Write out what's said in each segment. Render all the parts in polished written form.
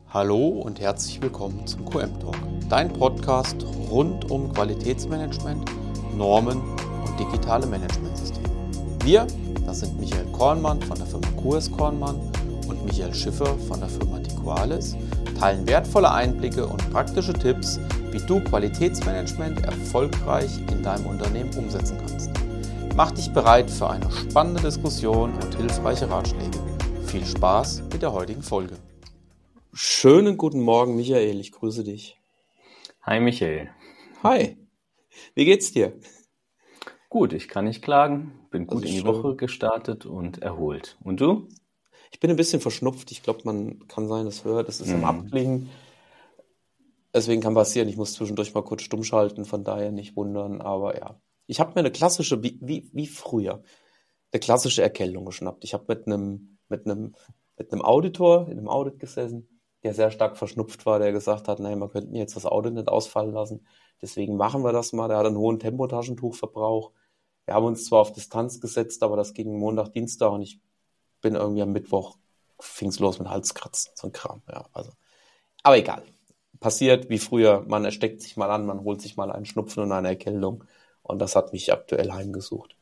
Hallo und herzlich willkommen zum QM Talk, dein Podcast rund um Qualitätsmanagement, Normen und digitale Managementsysteme. Wir, das sind Michael Kornmann von der Firma QS Kornmann und Michael Schiffer von der Firma Tiqualis, teilen wertvolle Einblicke und praktische Tipps, wie du Qualitätsmanagement erfolgreich in deinem Unternehmen umsetzen kannst. Mach dich bereit für eine spannende Diskussion und hilfreiche Ratschläge. Viel Spaß mit der heutigen Folge. Schönen guten Morgen, Michael. Ich grüße dich. Hi, Michael. Hi. Wie geht's dir? Gut, ich kann nicht klagen. Bin Das gut ist in die schön. Woche gestartet und erholt. Und du? Ich bin ein bisschen verschnupft. Ich glaube, man kann sein, das hört. Das ist am Abklingen. Deswegen kann passieren. Ich muss zwischendurch mal kurz stumm schalten. Von daher nicht wundern. Aber ja, ich habe mir eine klassische, wie früher, eine klassische Erkältung geschnappt. Ich habe mit einem Auditor in einem Audit gesessen, der sehr stark verschnupft war, der gesagt hat, nein, wir könnten jetzt das Audit nicht ausfallen lassen. Deswegen machen wir das mal. Der hat einen hohen Tempotaschentuchverbrauch. Wir haben uns zwar auf Distanz gesetzt, aber das ging Montag, Dienstag und ich bin irgendwie am Mittwoch, fing es los mit Halskratzen, so ein Kram. Ja, also. Aber egal. Passiert wie früher, man steckt sich mal an, man holt sich mal einen Schnupfen und eine Erkältung und das hat mich aktuell heimgesucht.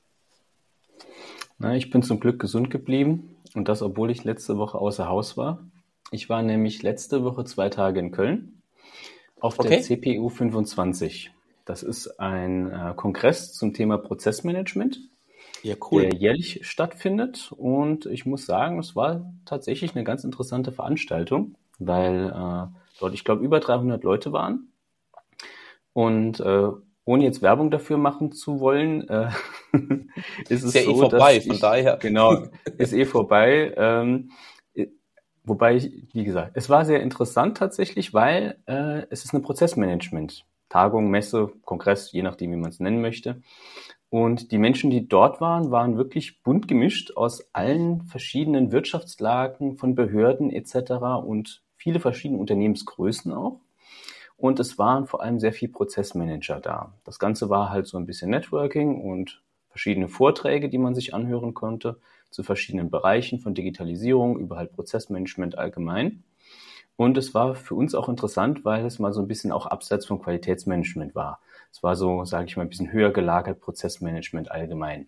Na, ich bin zum Glück gesund geblieben und das, obwohl ich letzte Woche außer Haus war. Ich war nämlich letzte Woche 2 Tage in Köln auf der Okay. CPU 25. Das ist ein Kongress zum Thema Prozessmanagement, Ja, cool. der jährlich stattfindet. Und ich muss sagen, es war tatsächlich eine ganz interessante Veranstaltung, weil dort, ich glaube, über 300 Leute waren. Und ohne jetzt Werbung dafür machen zu wollen, ist es Ist ja so, vorbei, dass von daher. genau, ist vorbei. Wobei wie gesagt, es war sehr interessant tatsächlich, weil es ist eine Prozessmanagement-Tagung, Messe, Kongress, je nachdem, wie man es nennen möchte. Und die Menschen, die dort waren, waren wirklich bunt gemischt aus allen verschiedenen Wirtschaftslagen, von Behörden etc. und viele verschiedene Unternehmensgrößen auch. Und es waren vor allem sehr viel Prozessmanager da. Das Ganze war halt so ein bisschen Networking und verschiedene Vorträge, die man sich anhören konnte zu verschiedenen Bereichen von Digitalisierung über halt Prozessmanagement allgemein. Und es war für uns auch interessant, weil es mal so ein bisschen auch abseits vom Qualitätsmanagement war. Es war so, sage ich mal, ein bisschen höher gelagert Prozessmanagement allgemein.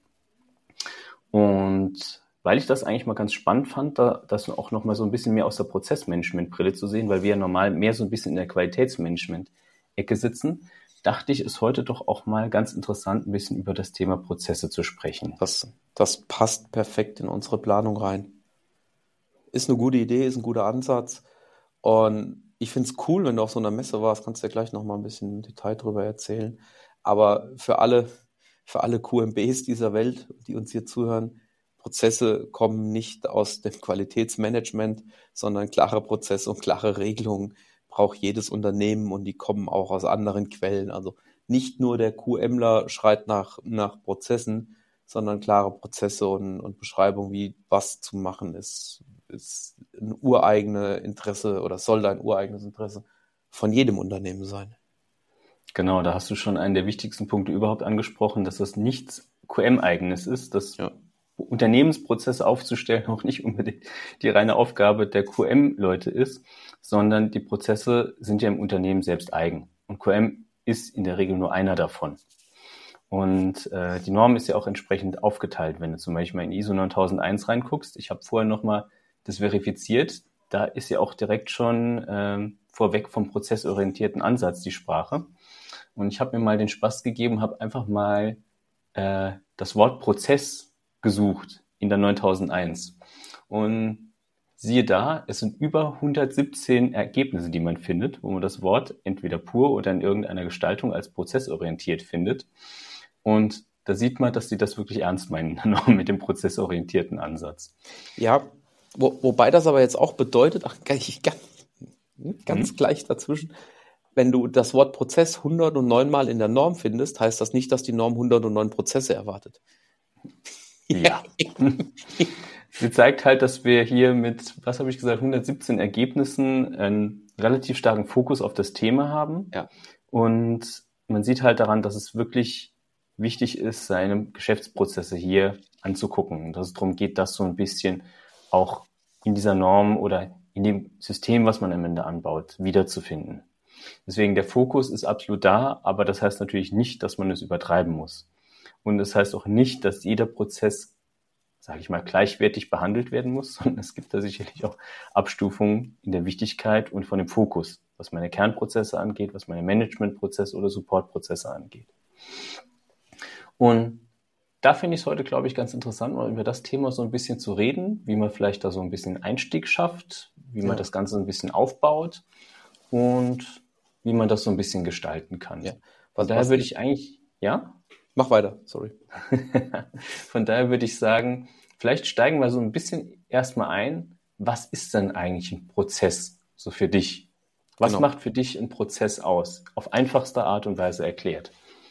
Und weil ich das eigentlich mal ganz spannend fand, das auch noch mal so ein bisschen mehr aus der Prozessmanagement-Brille zu sehen, weil wir ja normal mehr so ein bisschen in der Qualitätsmanagement-Ecke sitzen, dachte ich, ist heute doch auch mal ganz interessant, ein bisschen über das Thema Prozesse zu sprechen. Das passt perfekt in unsere Planung rein. Ist eine gute Idee, ist ein guter Ansatz. Und ich finde es cool, wenn du auf so einer Messe warst, kannst du ja gleich noch mal ein bisschen im Detail drüber erzählen. Aber für alle QMBs dieser Welt, die uns hier zuhören, Prozesse kommen nicht aus dem Qualitätsmanagement, sondern klare Prozesse und klare Regelungen braucht jedes Unternehmen und die kommen auch aus anderen Quellen. Also nicht nur der QMler schreit nach Prozessen, sondern klare Prozesse und Beschreibung, wie was zu machen ist ein ureigenes Interesse oder sollte ein ureigenes Interesse von jedem Unternehmen sein. Genau, da hast du schon einen der wichtigsten Punkte überhaupt angesprochen, dass das nichts QM-eigenes ist, dass Unternehmensprozesse aufzustellen auch nicht unbedingt die reine Aufgabe der QM-Leute ist, sondern die Prozesse sind ja im Unternehmen selbst eigen. Und QM ist in der Regel nur einer davon. Und die Norm ist ja auch entsprechend aufgeteilt. Wenn du zum Beispiel mal in ISO 9001 reinguckst, ich habe vorher nochmal das verifiziert, da ist ja auch direkt schon vorweg vom prozessorientierten Ansatz die Sprache. Und ich habe mir mal den Spaß gegeben, habe einfach mal das Wort Prozess gesucht in der 9001. Und siehe da, es sind über 117 Ergebnisse, die man findet, wo man das Wort entweder pur oder in irgendeiner Gestaltung als prozessorientiert findet. Und da sieht man, dass die das wirklich ernst meinen mit dem prozessorientierten Ansatz. Ja, wobei das aber jetzt auch bedeutet, ganz gleich dazwischen, wenn du das Wort Prozess 109 Mal in der Norm findest, heißt das nicht, dass die Norm 109 Prozesse erwartet. Ja. Sie zeigt halt, dass wir hier mit, was habe ich gesagt, 117 Ergebnissen einen relativ starken Fokus auf das Thema haben. Ja. Und man sieht halt daran, dass es wirklich wichtig ist, seine Geschäftsprozesse hier anzugucken. Und dass es darum geht, das so ein bisschen auch in dieser Norm oder in dem System, was man am Ende anbaut, wiederzufinden. Deswegen der Fokus ist absolut da, aber das heißt natürlich nicht, dass man es übertreiben muss. Und das heißt auch nicht, dass jeder Prozess, sage ich mal, gleichwertig behandelt werden muss, sondern es gibt da sicherlich auch Abstufungen in der Wichtigkeit und von dem Fokus, was meine Kernprozesse angeht, was meine Managementprozesse oder Supportprozesse angeht. Und da finde ich es heute, glaube ich, ganz interessant, mal über das Thema so ein bisschen zu reden, wie man vielleicht da so ein bisschen Einstieg schafft, wie man das Ganze ein bisschen aufbaut und wie man das so ein bisschen gestalten kann. Ja. Von daher würde ich eigentlich, ja? Mach weiter, sorry. Von daher würde ich sagen, vielleicht steigen wir so ein bisschen erstmal ein. Was ist denn eigentlich ein Prozess so für dich? Was macht für dich ein Prozess aus? Auf einfachste Art und Weise erklärt.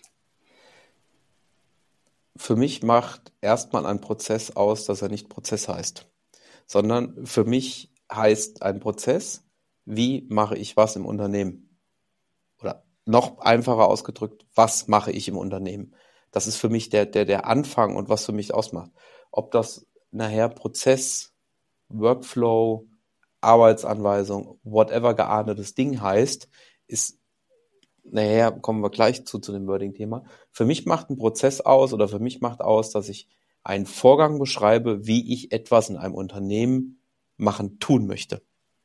Für mich macht erstmal ein Prozess aus, dass er nicht Prozess heißt, sondern für mich heißt ein Prozess, wie mache ich was im Unternehmen? Oder noch einfacher ausgedrückt, was mache ich im Unternehmen? Das ist für mich der Anfang und was für mich ausmacht. Ob das nachher Prozess, Workflow, Arbeitsanweisung, whatever geahndetes Ding heißt, ist nachher kommen wir gleich zu dem Wording-Thema. Für mich macht ein Prozess aus oder für mich macht aus, dass ich einen Vorgang beschreibe, wie ich etwas in einem Unternehmen tun möchte.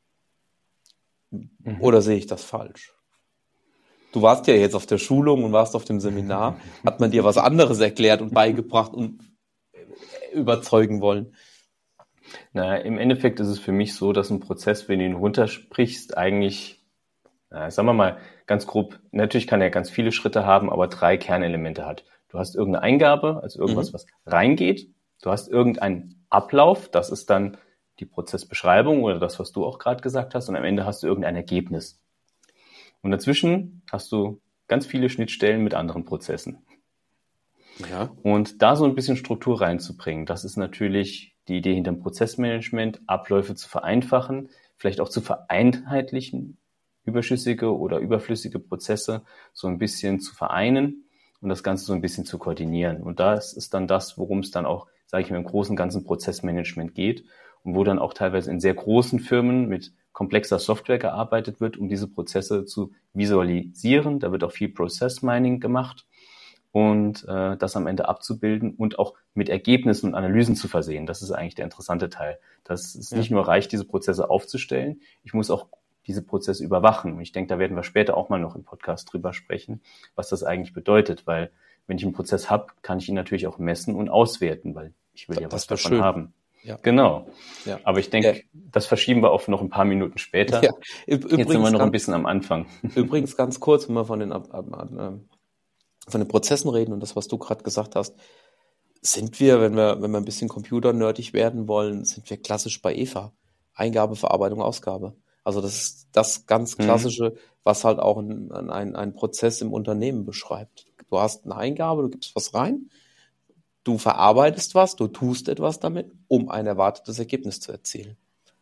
Oder sehe ich das falsch? Du warst ja jetzt auf der Schulung und warst auf dem Seminar. Hat man dir was anderes erklärt und beigebracht und überzeugen wollen? Na, im Endeffekt ist es für mich so, dass ein Prozess, wenn du ihn runtersprichst, eigentlich, sagen wir mal ganz grob, natürlich kann er ganz viele Schritte haben, aber 3 Kernelemente hat. Du hast irgendeine Eingabe, also irgendwas, was reingeht. Du hast irgendeinen Ablauf, das ist dann die Prozessbeschreibung oder das, was du auch gerade gesagt hast. Und am Ende hast du irgendein Ergebnis. Und dazwischen hast du ganz viele Schnittstellen mit anderen Prozessen. Ja. Und da so ein bisschen Struktur reinzubringen, das ist natürlich die Idee hinter dem Prozessmanagement, Abläufe zu vereinfachen, vielleicht auch zu vereinheitlichen, überschüssige oder überflüssige Prozesse so ein bisschen zu vereinen und das Ganze so ein bisschen zu koordinieren. Und das ist dann das, worum es dann auch, sage ich mal, im großen ganzen Prozessmanagement geht und wo dann auch teilweise in sehr großen Firmen mit komplexer Software gearbeitet wird, um diese Prozesse zu visualisieren. Da wird auch viel Process Mining gemacht und das am Ende abzubilden und auch mit Ergebnissen und Analysen zu versehen. Das ist eigentlich der interessante Teil. Dass es nicht nur reicht, diese Prozesse aufzustellen, ich muss auch diese Prozesse überwachen. Und ich denke, da werden wir später auch mal noch im Podcast drüber sprechen, was das eigentlich bedeutet, weil wenn ich einen Prozess habe, kann ich ihn natürlich auch messen und auswerten, weil ich will ja was davon haben. Ja. Genau. Ja. Aber ich denke, das verschieben wir auf noch ein paar Minuten später. Ja. Jetzt sind wir noch ein bisschen am Anfang. Übrigens ganz kurz, wenn wir von den Prozessen reden und das, was du gerade gesagt hast, sind wir, wenn wir ein bisschen computernerdig werden wollen, sind wir klassisch bei EVA. Eingabe, Verarbeitung, Ausgabe. Also das ist das ganz Klassische, was halt auch ein Prozess im Unternehmen beschreibt. Du hast eine Eingabe, du gibst was rein, du verarbeitest was, du tust etwas damit, um ein erwartetes Ergebnis zu erzielen.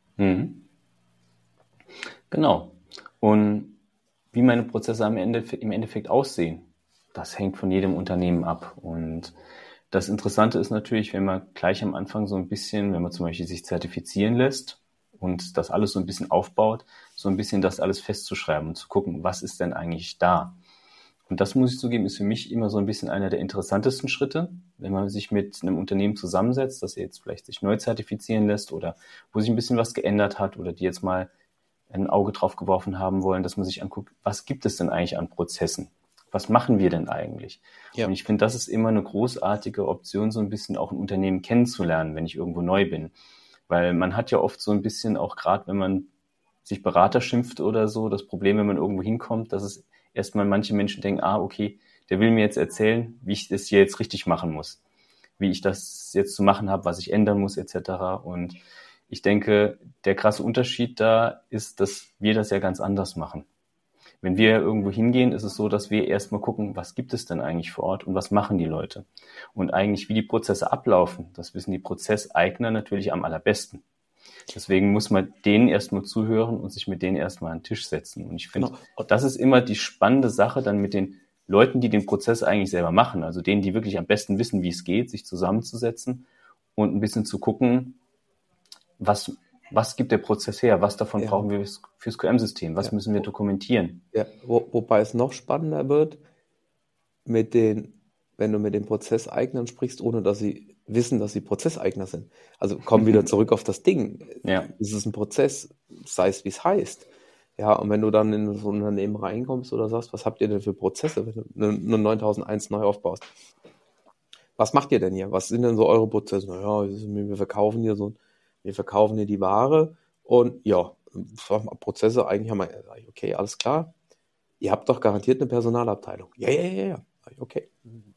Genau. Und wie meine Prozesse im Endeffekt aussehen, das hängt von jedem Unternehmen ab. Und das Interessante ist natürlich, wenn man gleich am Anfang so ein bisschen, wenn man zum Beispiel sich zertifizieren lässt und das alles so ein bisschen aufbaut, so ein bisschen das alles festzuschreiben und zu gucken, was ist denn eigentlich da? Und das, muss ich zugeben, ist für mich immer so ein bisschen einer der interessantesten Schritte, wenn man sich mit einem Unternehmen zusammensetzt, das jetzt vielleicht sich neu zertifizieren lässt oder wo sich ein bisschen was geändert hat oder die jetzt mal ein Auge drauf geworfen haben wollen, dass man sich anguckt, was gibt es denn eigentlich an Prozessen? Was machen wir denn eigentlich? Ja. Und ich finde, das ist immer eine großartige Option, so ein bisschen auch ein Unternehmen kennenzulernen, wenn ich irgendwo neu bin. Weil man hat ja oft so ein bisschen auch gerade, wenn man sich Berater schimpft oder so, das Problem, wenn man irgendwo hinkommt, dass es erstmal manche Menschen denken, okay, der will mir jetzt erzählen, wie ich das hier jetzt richtig machen muss, wie ich das jetzt zu machen habe, was ich ändern muss etc. Und ich denke, der krasse Unterschied da ist, dass wir das ja ganz anders machen. Wenn wir irgendwo hingehen, ist es so, dass wir erstmal gucken, was gibt es denn eigentlich vor Ort und was machen die Leute? Und eigentlich, wie die Prozesse ablaufen, das wissen die Prozesseigner natürlich am allerbesten. Deswegen muss man denen erstmal zuhören und sich mit denen erstmal an den Tisch setzen. Und ich finde, das ist immer die spannende Sache, dann mit den Leuten, die den Prozess eigentlich selber machen, also denen, die wirklich am besten wissen, wie es geht, sich zusammenzusetzen und ein bisschen zu gucken, was was gibt der Prozess her? Was davon Ja. brauchen wir fürs QM-System? Was müssen wir dokumentieren? Ja, wobei es noch spannender wird, wenn du mit den Prozesseignern sprichst, ohne dass sie wissen, dass sie Prozesseigner sind. Also komm wieder zurück auf das Ding. Ja. Es ist ein Prozess, sei es wie es heißt. Ja, und wenn du dann in so ein Unternehmen reinkommst oder sagst, was habt ihr denn für Prozesse, wenn du eine 9001 neu aufbaust? Was macht ihr denn hier? Was sind denn so eure Prozesse? Naja, wir verkaufen hier die Ware und ja, Prozesse eigentlich haben wir, okay, alles klar. Ihr habt doch garantiert eine Personalabteilung. Ja. Okay.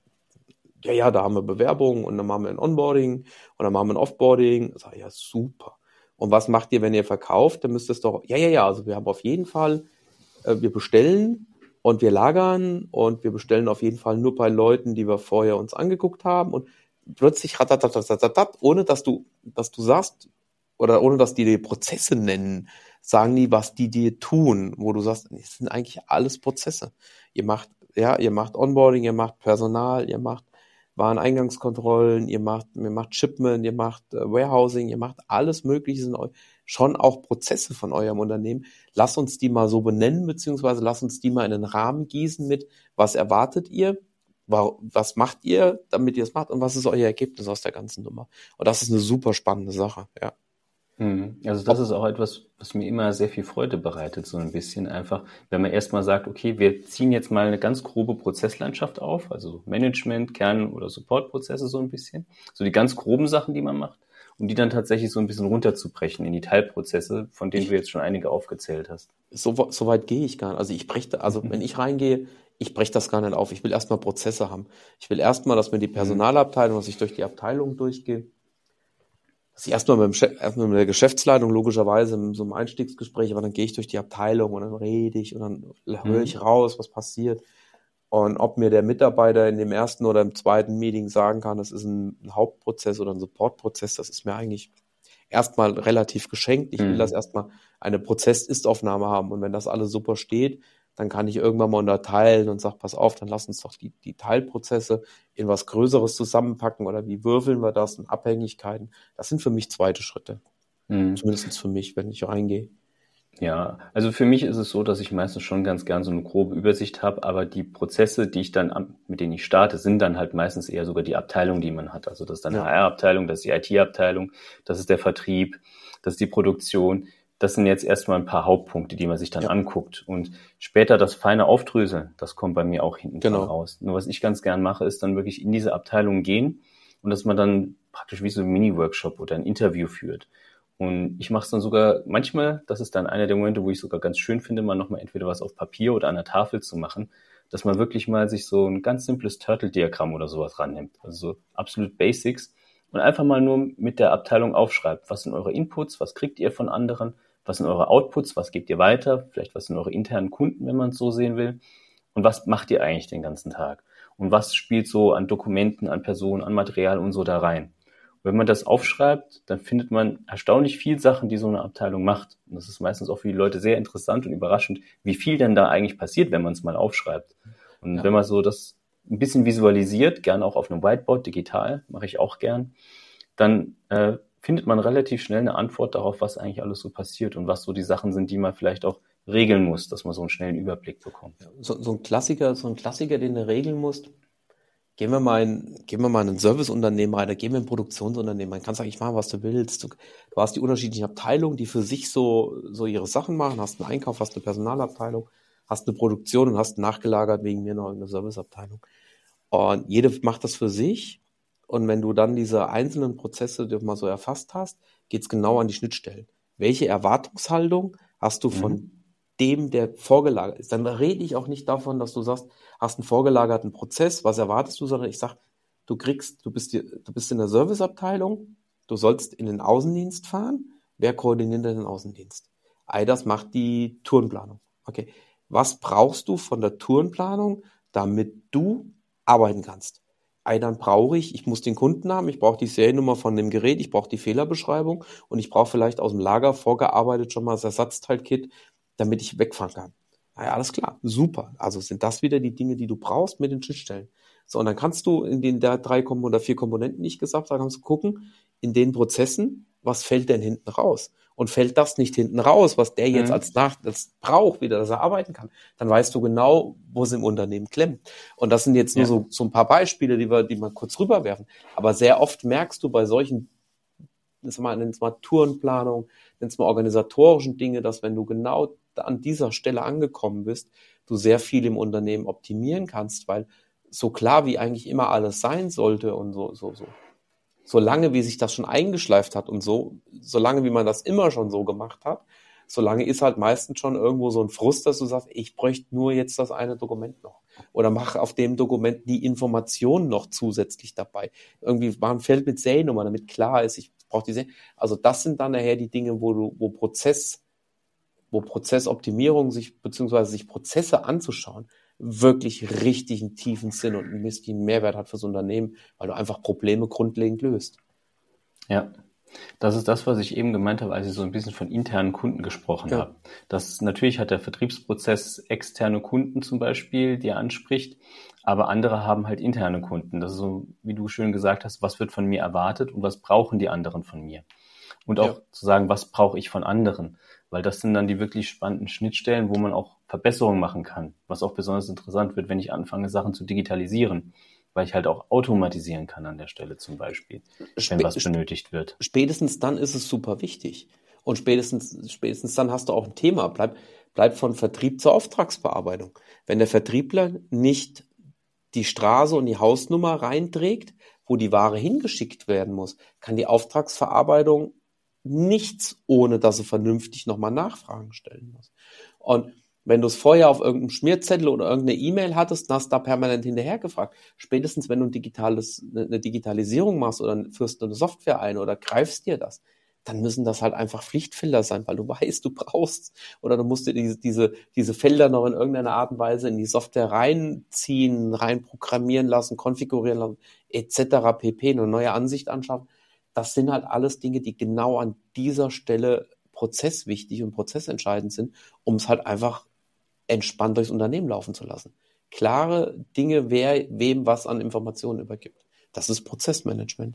Ja, da haben wir Bewerbungen und dann machen wir ein Onboarding und dann machen wir ein Offboarding. Sag ich, ja, super. Und was macht ihr, wenn ihr verkauft? Dann müsst ihr es doch, ja. Also wir haben auf jeden Fall, wir bestellen und wir lagern und wir bestellen auf jeden Fall nur bei Leuten, die wir vorher uns angeguckt haben und plötzlich ohne dass du sagst oder ohne dass die Prozesse nennen, sagen die, was die dir tun, wo du sagst, das sind eigentlich alles Prozesse. Ihr macht Onboarding, ihr macht Personal, ihr macht Wareneingangskontrollen, ihr macht Shipment, ihr macht Warehousing, ihr macht alles Mögliche, sind schon auch Prozesse von eurem Unternehmen. Lasst uns die mal so benennen, beziehungsweise lasst uns die mal in den Rahmen gießen mit, was erwartet ihr, was macht ihr, damit ihr es macht und was ist euer Ergebnis aus der ganzen Nummer. Und das ist eine super spannende Sache, ja. Also das ist auch etwas, was mir immer sehr viel Freude bereitet, so ein bisschen einfach, wenn man erstmal sagt, okay, wir ziehen jetzt mal eine ganz grobe Prozesslandschaft auf, also Management, Kern- oder Supportprozesse so ein bisschen, so die ganz groben Sachen, die man macht, um die dann tatsächlich so ein bisschen runterzubrechen in die Teilprozesse, von denen du jetzt schon einige aufgezählt hast. So weit gehe ich gar nicht. Also wenn ich reingehe, ich breche das gar nicht auf. Ich will erstmal Prozesse haben. Ich will erstmal, dass mir die Personalabteilung, dass ich durch die Abteilung durchgehe, dass ich erstmal mit der Geschäftsleitung logischerweise in so einem Einstiegsgespräch, aber dann gehe ich durch die Abteilung und dann rede ich und dann höre ich raus, was passiert. Und ob mir der Mitarbeiter in dem ersten oder im zweiten Meeting sagen kann, das ist ein Hauptprozess oder ein Supportprozess, das ist mir eigentlich erstmal relativ geschenkt. Ich will das erstmal eine Prozess-Ist-Aufnahme haben. Und wenn das alles super steht, dann kann ich irgendwann mal unterteilen und sage, pass auf, dann lass uns doch die Teilprozesse in was Größeres zusammenpacken oder wie würfeln wir das und Abhängigkeiten. Das sind für mich zweite Schritte. Zumindest für mich, wenn ich reingehe. Ja, also für mich ist es so, dass ich meistens schon ganz gern so eine grobe Übersicht habe, aber die Prozesse, die ich dann mit denen ich starte, sind dann halt meistens eher sogar die Abteilung, die man hat. Also das ist dann HR-Abteilung, das ist die IT-Abteilung, das ist der Vertrieb, das ist die Produktion. Das sind jetzt erstmal ein paar Hauptpunkte, die man sich dann anguckt. Und später das feine Aufdröseln, das kommt bei mir auch hinten dran raus. Nur was ich ganz gern mache, ist dann wirklich in diese Abteilung gehen und dass man dann praktisch wie so ein Mini-Workshop oder ein Interview führt. Und ich mache es dann sogar manchmal, das ist dann einer der Momente, wo ich sogar ganz schön finde, mal nochmal entweder was auf Papier oder an der Tafel zu machen, dass man wirklich mal sich so ein ganz simples Turtle-Diagramm oder sowas rannimmt. Also so absolut Basics. Und einfach mal nur mit der Abteilung aufschreibt, was sind eure Inputs, was kriegt ihr von anderen, was sind eure Outputs, was gebt ihr weiter, vielleicht was sind eure internen Kunden, wenn man es so sehen will. Und was macht ihr eigentlich den ganzen Tag? Und was spielt so an Dokumenten, an Personen, an Material und so da rein? Wenn man das aufschreibt, dann findet man erstaunlich viel Sachen, die so eine Abteilung macht. Und das ist meistens auch für die Leute sehr interessant und überraschend, wie viel denn da eigentlich passiert, wenn man es mal aufschreibt. Und wenn man so das ein bisschen visualisiert, gerne auch auf einem Whiteboard, digital, mache ich auch gern, dann findet man relativ schnell eine Antwort darauf, was eigentlich alles so passiert und was so die Sachen sind, die man vielleicht auch regeln muss, dass man so einen schnellen Überblick bekommt. So ein Klassiker, den du regeln musst. Gehen wir mal in ein Serviceunternehmen rein, oder gehen wir in ein Produktionsunternehmen rein. Kannst eigentlich machen, was du willst. Du hast die unterschiedlichen Abteilungen, die für sich so ihre Sachen machen. Hast einen Einkauf, hast eine Personalabteilung, hast eine Produktion und hast nachgelagert wegen mir noch eine Serviceabteilung. Und jede macht das für sich. Und wenn du dann diese einzelnen Prozesse die du mal so erfasst hast, geht's genau an die Schnittstellen. Welche Erwartungshaltung hast du von dem, der vorgelagert ist? Dann rede ich auch nicht davon, dass du sagst, hast einen vorgelagerten Prozess, was erwartest du, sondern ich sage, du bist in der Serviceabteilung, du sollst in den Außendienst fahren. Wer koordiniert den Außendienst? Das macht die Tourenplanung. Okay. Was brauchst du von der Tourenplanung, damit du arbeiten kannst? Dann brauche ich muss den Kunden haben, ich brauche die Seriennummer von dem Gerät, ich brauche die Fehlerbeschreibung und ich brauche vielleicht aus dem Lager vorgearbeitet schon mal das Ersatzteilkit, damit ich wegfahren kann. Ja, alles klar, super. Also sind das wieder die Dinge, die du brauchst mit den Schnittstellen. So, und dann kannst du in den 3 oder 4 Komponenten, die ich gesagt habe, kannst du gucken, in den Prozessen, was fällt denn hinten raus? Und fällt das nicht hinten raus, was der jetzt als braucht, wieder, dass er arbeiten kann, dann weißt du genau, wo es im Unternehmen klemmt. Und das sind jetzt nur so ein paar Beispiele, die wir kurz rüberwerfen. Aber sehr oft merkst du bei solchen, nenn's mal Tourenplanung, nenn's mal organisatorischen Dinge, dass wenn du genau an dieser Stelle angekommen bist, du sehr viel im Unternehmen optimieren kannst, weil so klar wie eigentlich immer alles sein sollte und so lange, wie sich das schon eingeschleift hat und so lange, wie man das immer schon so gemacht hat, so lange ist halt meistens schon irgendwo so ein Frust, dass du sagst, ich bräuchte nur jetzt das eine Dokument noch. Oder mache auf dem Dokument die Informationen noch zusätzlich dabei. Irgendwie war ein Feld mit Seriennummer, damit klar ist, ich brauche die Serien. Also das sind dann nachher die Dinge, wo Prozessoptimierung beziehungsweise sich Prozesse anzuschauen, wirklich richtig einen tiefen Sinn und einen richtigen Mehrwert hat fürs Unternehmen, weil du einfach Probleme grundlegend löst. Ja, das ist das, was ich eben gemeint habe, als ich so ein bisschen von internen Kunden gesprochen habe. Natürlich hat der Vertriebsprozess externe Kunden zum Beispiel, die er anspricht, aber andere haben halt interne Kunden. Das ist so, wie du schön gesagt hast, was wird von mir erwartet und was brauchen die anderen von mir? Und auch zu sagen, was brauche ich von anderen? Weil das sind dann die wirklich spannenden Schnittstellen, wo man auch Verbesserungen machen kann. Was auch besonders interessant wird, wenn ich anfange, Sachen zu digitalisieren, weil ich halt auch automatisieren kann an der Stelle zum Beispiel, wenn was benötigt wird. Spätestens dann ist es super wichtig. Und spätestens dann hast du auch ein Thema. Bleib von Vertrieb zur Auftragsbearbeitung. Wenn der Vertriebler nicht die Straße und die Hausnummer reinträgt, wo die Ware hingeschickt werden muss, kann die Auftragsverarbeitung nichts, ohne dass sie vernünftig nochmal Nachfragen stellen muss. Und wenn du es vorher auf irgendeinem Schmierzettel oder irgendeine E-Mail hattest, dann hast du da permanent hinterher gefragt. Spätestens, wenn du eine Digitalisierung machst oder führst eine Software ein oder greifst dir das, dann müssen das halt einfach Pflichtfelder sein, weil du weißt, du brauchst oder du musst dir diese Felder noch in irgendeiner Art und Weise in die Software reinziehen, reinprogrammieren lassen, konfigurieren lassen, etc. pp. Eine neue Ansicht anschaffen. Das sind halt alles Dinge, die genau an dieser Stelle prozesswichtig und prozessentscheidend sind, um es halt einfach entspannt durchs Unternehmen laufen zu lassen. Klare Dinge, wer wem was an Informationen übergibt. Das ist Prozessmanagement.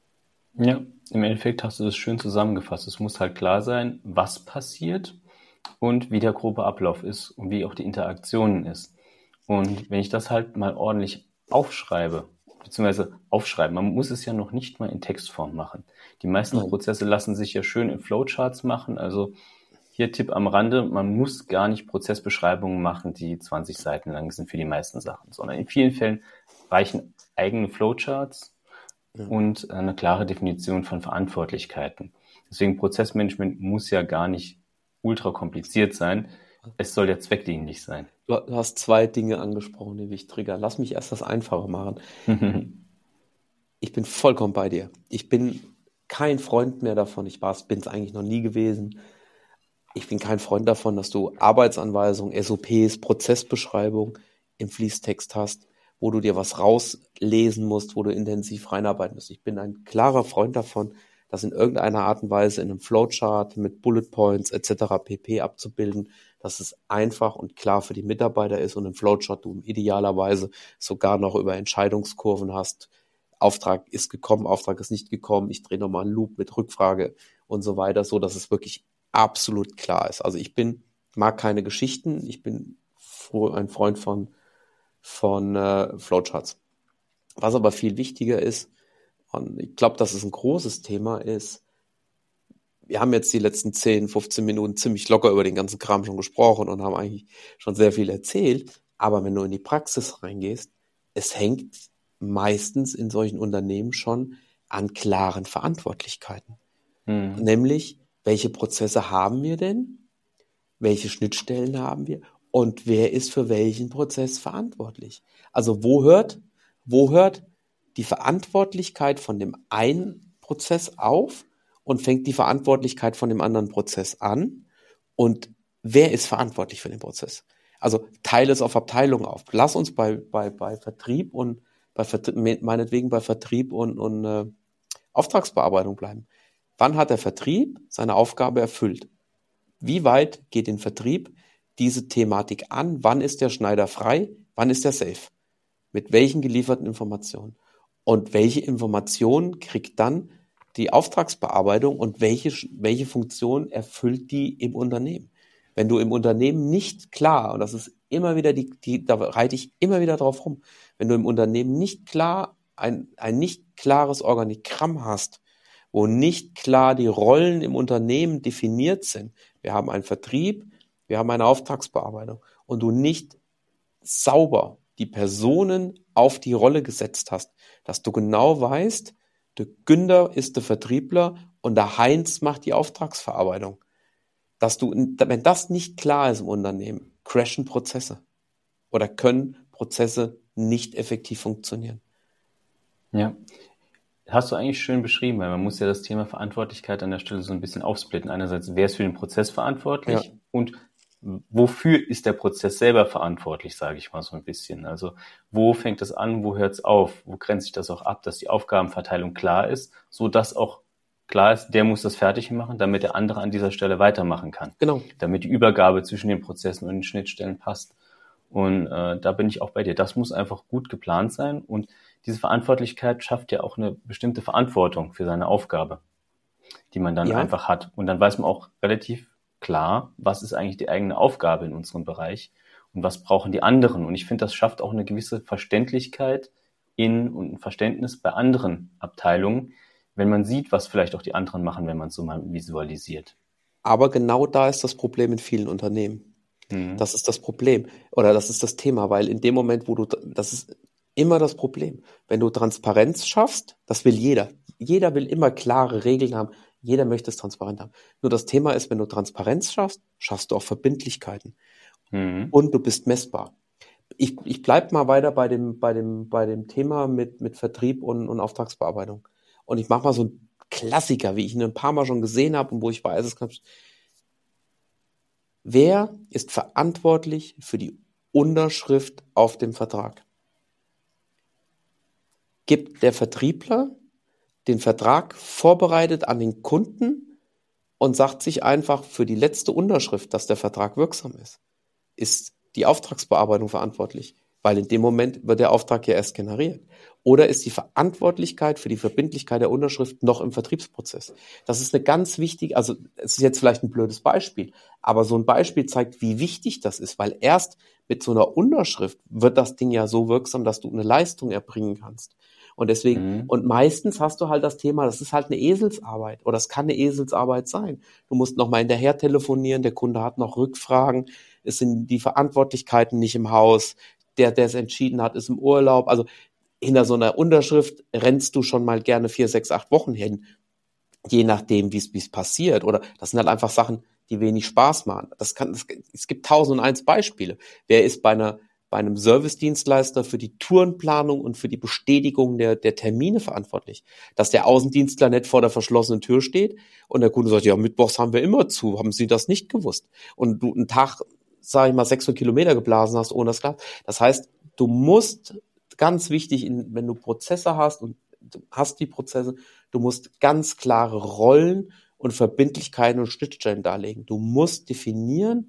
Ja, im Endeffekt hast du das schön zusammengefasst. Es muss halt klar sein, was passiert und wie der grobe Ablauf ist und wie auch die Interaktion ist. Und wenn ich das halt mal ordentlich aufschreibe, beziehungsweise aufschreiben, man muss es ja noch nicht mal in Textform machen. Die meisten Prozesse lassen sich ja schön in Flowcharts machen. Also hier Tipp am Rande, man muss gar nicht Prozessbeschreibungen machen, die 20 Seiten lang sind für die meisten Sachen, sondern in vielen Fällen reichen eigene Flowcharts und eine klare Definition von Verantwortlichkeiten. Deswegen Prozessmanagement muss ja gar nicht ultra kompliziert sein. Es soll ja zweckdienlich sein. Du hast zwei Dinge angesprochen, die mich triggern. Lass mich erst das Einfache machen. Ich bin vollkommen bei dir. Ich bin kein Freund mehr davon. Bin es eigentlich noch nie gewesen. Ich bin kein Freund davon, dass du Arbeitsanweisungen, SOPs, Prozessbeschreibung im Fließtext hast, wo du dir was rauslesen musst, wo du intensiv reinarbeiten musst. Ich bin ein klarer Freund davon, das in irgendeiner Art und Weise in einem Flowchart mit Bullet Points etc. pp. Abzubilden, dass es einfach und klar für die Mitarbeiter ist und im Flowchart du idealerweise sogar noch über Entscheidungskurven hast. Auftrag ist gekommen, Auftrag ist nicht gekommen, ich drehe nochmal einen Loop mit Rückfrage und so weiter, so dass es wirklich absolut klar ist. Also mag keine Geschichten, ich bin ein Freund von Flowcharts. Was aber viel wichtiger ist, und ich glaube, dass es ein großes Thema ist, wir haben jetzt die letzten 10, 15 Minuten ziemlich locker über den ganzen Kram schon gesprochen und haben eigentlich schon sehr viel erzählt, aber wenn du in die Praxis reingehst, es hängt meistens in solchen Unternehmen schon an klaren Verantwortlichkeiten. Nämlich, welche Prozesse haben wir denn? Welche Schnittstellen haben wir? Und wer ist für welchen Prozess verantwortlich? Also wo hört die Verantwortlichkeit von dem einen Prozess auf und fängt die Verantwortlichkeit von dem anderen Prozess an? Und wer ist verantwortlich für den Prozess? Also teile es auf Abteilungen auf. Lass uns bei Vertrieb und meinetwegen bei Vertrieb und Auftragsbearbeitung bleiben. Wann hat der Vertrieb seine Aufgabe erfüllt? Wie weit geht den Vertrieb diese Thematik an? Wann ist der Schneider frei? Wann ist er safe? Mit welchen gelieferten Informationen? Und welche Informationen kriegt dann die Auftragsbearbeitung und welche Funktion erfüllt die im Unternehmen. Wenn du im Unternehmen nicht klar, und das ist immer wieder da reite ich immer wieder drauf rum, wenn du im Unternehmen nicht klar ein nicht klares Organigramm hast, wo nicht klar die Rollen im Unternehmen definiert sind. Wir haben einen Vertrieb, wir haben eine Auftragsbearbeitung und du nicht sauber die Personen auf die Rolle gesetzt hast, dass du genau weißt, der Günther ist der Vertriebler und der Heinz macht die Auftragsverarbeitung. Wenn das nicht klar ist im Unternehmen, crashen Prozesse oder können Prozesse nicht effektiv funktionieren. Ja, hast du eigentlich schön beschrieben, weil man muss ja das Thema Verantwortlichkeit an der Stelle so ein bisschen aufsplitten. Einerseits, wer ist für den Prozess verantwortlich und wofür ist der Prozess selber verantwortlich, sage ich mal so ein bisschen. Also wo fängt es an, wo hört es auf, wo grenzt sich das auch ab, dass die Aufgabenverteilung klar ist, so dass auch klar ist, der muss das fertig machen, damit der andere an dieser Stelle weitermachen kann. Genau. Damit die Übergabe zwischen den Prozessen und den Schnittstellen passt. Und da bin ich auch bei dir. Das muss einfach gut geplant sein. Und diese Verantwortlichkeit schafft ja auch eine bestimmte Verantwortung für seine Aufgabe, die man dann einfach hat. Und dann weiß man auch relativ klar, was ist eigentlich die eigene Aufgabe in unserem Bereich und was brauchen die anderen. Und ich finde, das schafft auch eine gewisse Verständlichkeit und ein Verständnis bei anderen Abteilungen, wenn man sieht, was vielleicht auch die anderen machen, wenn man es so mal visualisiert. Aber genau da ist das Problem in vielen Unternehmen. Das ist das Problem oder das ist das Thema, weil in dem Moment, das ist immer das Problem. Wenn du Transparenz schaffst, das will jeder. Jeder will immer klare Regeln haben. Jeder möchte es transparent haben. Nur das Thema ist, wenn du Transparenz schaffst, schaffst du auch Verbindlichkeiten. Und du bist messbar. Ich bleib mal weiter bei dem Thema mit Vertrieb und Auftragsbearbeitung. Und ich mache mal so einen Klassiker, wie ich ihn ein paar Mal schon gesehen habe und wo ich weiß, es klappt. Wer ist verantwortlich für die Unterschrift auf dem Vertrag? Gibt der Vertriebler den Vertrag vorbereitet an den Kunden und sagt sich einfach für die letzte Unterschrift, dass der Vertrag wirksam ist? Ist die Auftragsbearbeitung verantwortlich? Weil in dem Moment wird der Auftrag ja erst generiert. Oder ist die Verantwortlichkeit für die Verbindlichkeit der Unterschrift noch im Vertriebsprozess? Das ist eine ganz wichtige, also es ist jetzt vielleicht ein blödes Beispiel, aber so ein Beispiel zeigt, wie wichtig das ist, weil erst mit so einer Unterschrift wird das Ding ja so wirksam, dass du eine Leistung erbringen kannst. Und deswegen, und meistens hast du halt das Thema, das ist halt eine Eselsarbeit oder es kann eine Eselsarbeit sein. Du musst nochmal hinterher telefonieren, der Kunde hat noch Rückfragen, es sind die Verantwortlichkeiten nicht im Haus, der es entschieden hat, ist im Urlaub. Also hinter so einer Unterschrift rennst du schon mal gerne 4, 6, 8 Wochen hin, je nachdem, wie es passiert. Oder das sind halt einfach Sachen, die wenig Spaß machen. Es gibt 1001 Beispiele. Wer ist bei einem Servicedienstleister für die Tourenplanung und für die Bestätigung der Termine verantwortlich? Dass der Außendienstler nicht vor der verschlossenen Tür steht und der Kunde sagt, ja, mittwochs haben wir immer zu, haben Sie das nicht gewusst? Und du einen Tag, sage ich mal, 600 Kilometer geblasen hast, ohne das klar. Das heißt, du musst, ganz wichtig, wenn du Prozesse hast und du hast die Prozesse, du musst ganz klare Rollen und Verbindlichkeiten und Schnittstellen darlegen. Du musst definieren,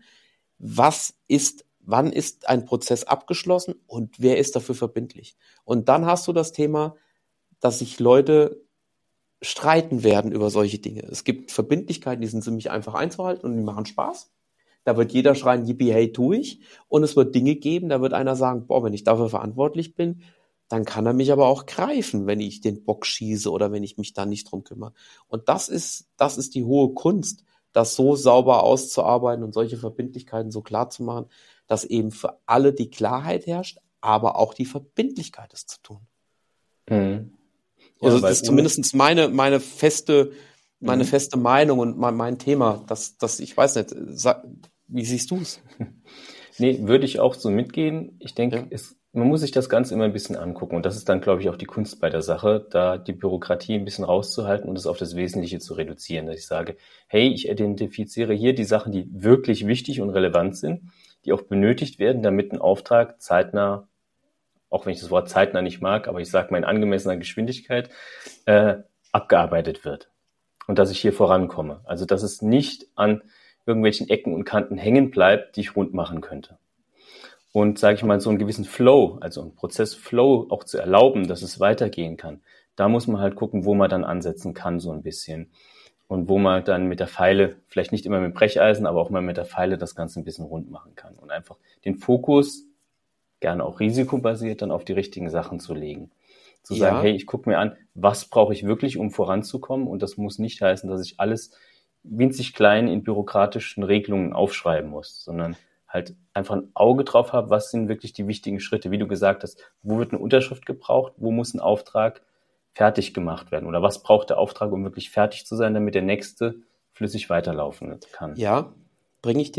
wann ist ein Prozess abgeschlossen und wer ist dafür verbindlich. Und dann hast du das Thema, dass sich Leute streiten werden über solche Dinge. Es gibt Verbindlichkeiten, die sind ziemlich einfach einzuhalten und die machen Spaß. Da wird jeder schreien, yippie, hey, tue ich. Und es wird Dinge geben, da wird einer sagen, boah, wenn ich dafür verantwortlich bin, dann kann er mich aber auch greifen, wenn ich den Bock schieße oder wenn ich mich da nicht drum kümmere. Und das ist die hohe Kunst, das so sauber auszuarbeiten und solche Verbindlichkeiten so klar zu machen, dass eben für alle die Klarheit herrscht, aber auch die Verbindlichkeit, es zu tun. Mhm. Ja, also das ist zumindest meine feste Meinung und mein Thema. Das ich weiß nicht, wie siehst du es? Nee, würde ich auch so mitgehen. Ich denke, man muss sich das Ganze immer ein bisschen angucken. Und das ist dann, glaube ich, auch die Kunst bei der Sache, da die Bürokratie ein bisschen rauszuhalten und es auf das Wesentliche zu reduzieren. Dass ich sage, hey, ich identifiziere hier die Sachen, die wirklich wichtig und relevant sind, die auch benötigt werden, damit ein Auftrag zeitnah, auch wenn ich das Wort zeitnah nicht mag, aber ich sage mal in angemessener Geschwindigkeit, abgearbeitet wird. Und dass ich hier vorankomme. Also, dass es nicht an irgendwelchen Ecken und Kanten hängen bleibt, die ich rund machen könnte. Und, sage ich mal, so einen gewissen Flow, also einen Prozessflow auch zu erlauben, dass es weitergehen kann. da muss man halt gucken, wo man dann ansetzen kann so ein bisschen. Und wo man dann mit der Feile, vielleicht nicht immer mit dem Brecheisen, aber auch mal mit der Feile das Ganze ein bisschen rund machen kann. Und einfach den Fokus, gerne auch risikobasiert, dann auf die richtigen Sachen zu legen. Zu sagen, hey, ich gucke mir an, was brauche ich wirklich, um voranzukommen? Und das muss nicht heißen, dass ich alles winzig klein in bürokratischen Regelungen aufschreiben muss, sondern halt einfach ein Auge drauf habe, was sind wirklich die wichtigen Schritte. Wie du gesagt hast, wo wird eine Unterschrift gebraucht? Wo muss ein Auftrag fertig gemacht werden? Oder was braucht der Auftrag, um wirklich fertig zu sein, damit der nächste flüssig weiterlaufen kann? Ja, bin ich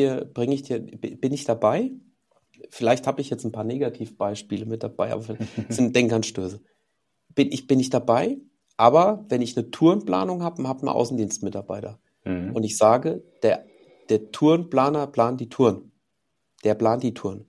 dabei? Vielleicht habe ich jetzt ein paar Negativbeispiele mit dabei, aber es sind Denkanstöße. Bin ich dabei, aber wenn ich eine Tourenplanung habe und habe einen Außendienstmitarbeiter und ich sage, der Tourenplaner plant die Touren, der plant die Touren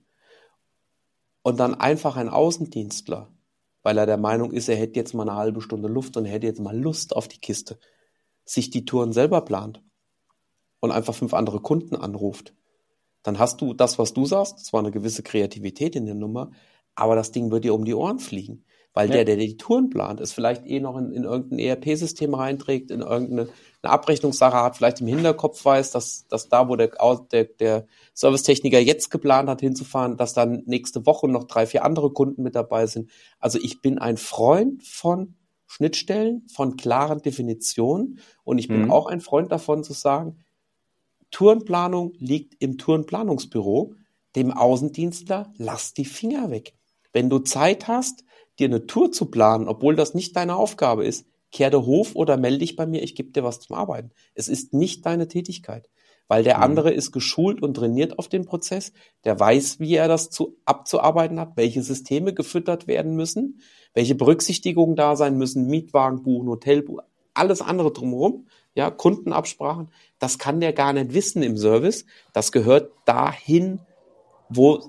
und dann einfach ein Außendienstler, weil er der Meinung ist, er hätte jetzt mal eine halbe Stunde Luft und er hätte jetzt mal Lust auf die Kiste, sich die Touren selber plant und einfach 5 andere Kunden anruft, dann hast du das, was du sagst, zwar eine gewisse Kreativität in der Nummer, aber das Ding wird dir um die Ohren fliegen. Weil der die Touren plant, es vielleicht noch in irgendein ERP-System reinträgt, in irgendeine Abrechnungssache hat, vielleicht im Hinterkopf weiß, dass da, wo der Servicetechniker jetzt geplant hat, hinzufahren, dass dann nächste Woche noch 3, 4 andere Kunden mit dabei sind. Also ich bin ein Freund von Schnittstellen, von klaren Definitionen und ich bin auch ein Freund davon zu sagen, Tourenplanung liegt im Tourenplanungsbüro, dem Außendienstler, lass die Finger weg. Wenn du Zeit hast, dir eine Tour zu planen, obwohl das nicht deine Aufgabe ist, kehr den Hof oder melde dich bei mir, ich gebe dir was zum Arbeiten. Es ist nicht deine Tätigkeit, weil der andere ist geschult und trainiert auf den Prozess, der weiß, wie er das abzuarbeiten hat, welche Systeme gefüttert werden müssen, welche Berücksichtigungen da sein müssen, Mietwagen buchen, Hotel buchen, alles andere drumherum, ja, Kundenabsprachen, das kann der gar nicht wissen im Service, das gehört dahin, wo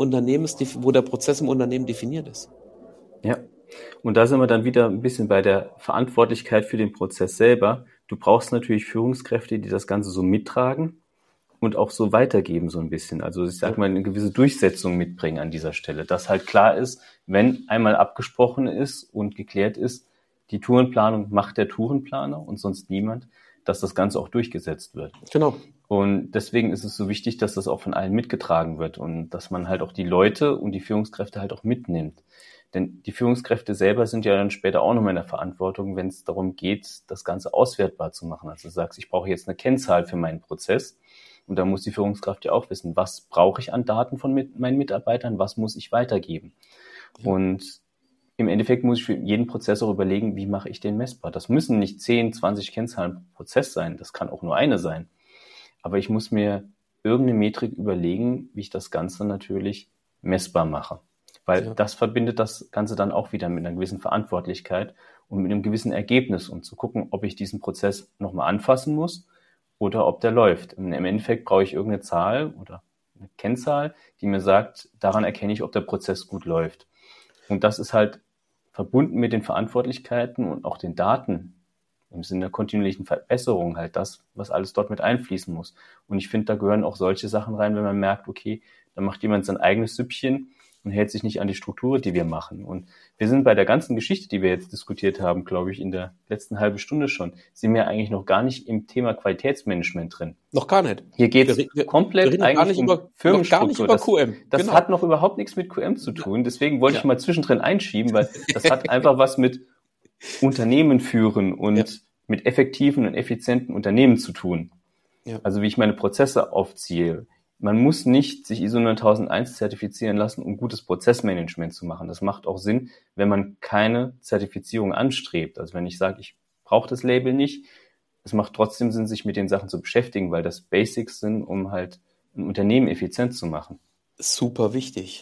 der Prozess im Unternehmen definiert ist. Ja, und da sind wir dann wieder ein bisschen bei der Verantwortlichkeit für den Prozess selber. Du brauchst natürlich Führungskräfte, die das Ganze so mittragen und auch so weitergeben so ein bisschen. Also ich sag mal, eine gewisse Durchsetzung mitbringen an dieser Stelle, dass halt klar ist, wenn einmal abgesprochen ist und geklärt ist, die Tourenplanung macht der Tourenplaner und sonst niemand, dass das Ganze auch durchgesetzt wird. Genau. Und deswegen ist es so wichtig, dass das auch von allen mitgetragen wird und dass man halt auch die Leute und die Führungskräfte halt auch mitnimmt. Denn die Führungskräfte selber sind ja dann später auch nochmal in der Verantwortung, wenn es darum geht, das Ganze auswertbar zu machen. Also du sagst, ich brauche jetzt eine Kennzahl für meinen Prozess und da muss die Führungskraft ja auch wissen, was brauche ich an Daten von meinen Mitarbeitern, was muss ich weitergeben. Ja. Und im Endeffekt muss ich für jeden Prozess auch überlegen, wie mache ich den messbar. Das müssen nicht 10, 20 Kennzahlen pro Prozess sein, das kann auch nur eine sein. Aber ich muss mir irgendeine Metrik überlegen, wie ich das Ganze natürlich messbar mache. Weil das verbindet das Ganze dann auch wieder mit einer gewissen Verantwortlichkeit und mit einem gewissen Ergebnis, um zu gucken, ob ich diesen Prozess nochmal anfassen muss oder ob der läuft. Und im Endeffekt brauche ich irgendeine Zahl oder eine Kennzahl, die mir sagt, daran erkenne ich, ob der Prozess gut läuft. Und das ist halt verbunden mit den Verantwortlichkeiten und auch den Daten im Sinne der kontinuierlichen Verbesserung, halt das, was alles dort mit einfließen muss. Und ich finde, da gehören auch solche Sachen rein, wenn man merkt, okay, da macht jemand sein eigenes Süppchen und hält sich nicht an die Struktur, die wir machen. Und wir sind bei der ganzen Geschichte, die wir jetzt diskutiert haben, glaube ich, in der letzten halben Stunde schon, sind wir eigentlich noch gar nicht im Thema Qualitätsmanagement drin. Noch gar nicht. Hier geht es komplett eigentlich um Firmenstruktur. Gar nicht über QM. Das hat noch überhaupt nichts mit QM zu tun. Deswegen wollte ich mal zwischendrin einschieben, weil das hat einfach was mit Unternehmen führen und mit effektiven und effizienten Unternehmen zu tun. Ja. Also wie ich meine Prozesse aufziehe. Man muss nicht sich ISO 9001 zertifizieren lassen, um gutes Prozessmanagement zu machen. Das macht auch Sinn, wenn man keine Zertifizierung anstrebt. Also wenn ich sage, ich brauche das Label nicht, es macht trotzdem Sinn, sich mit den Sachen zu beschäftigen, weil das Basics sind, um halt ein Unternehmen effizient zu machen. Super wichtig.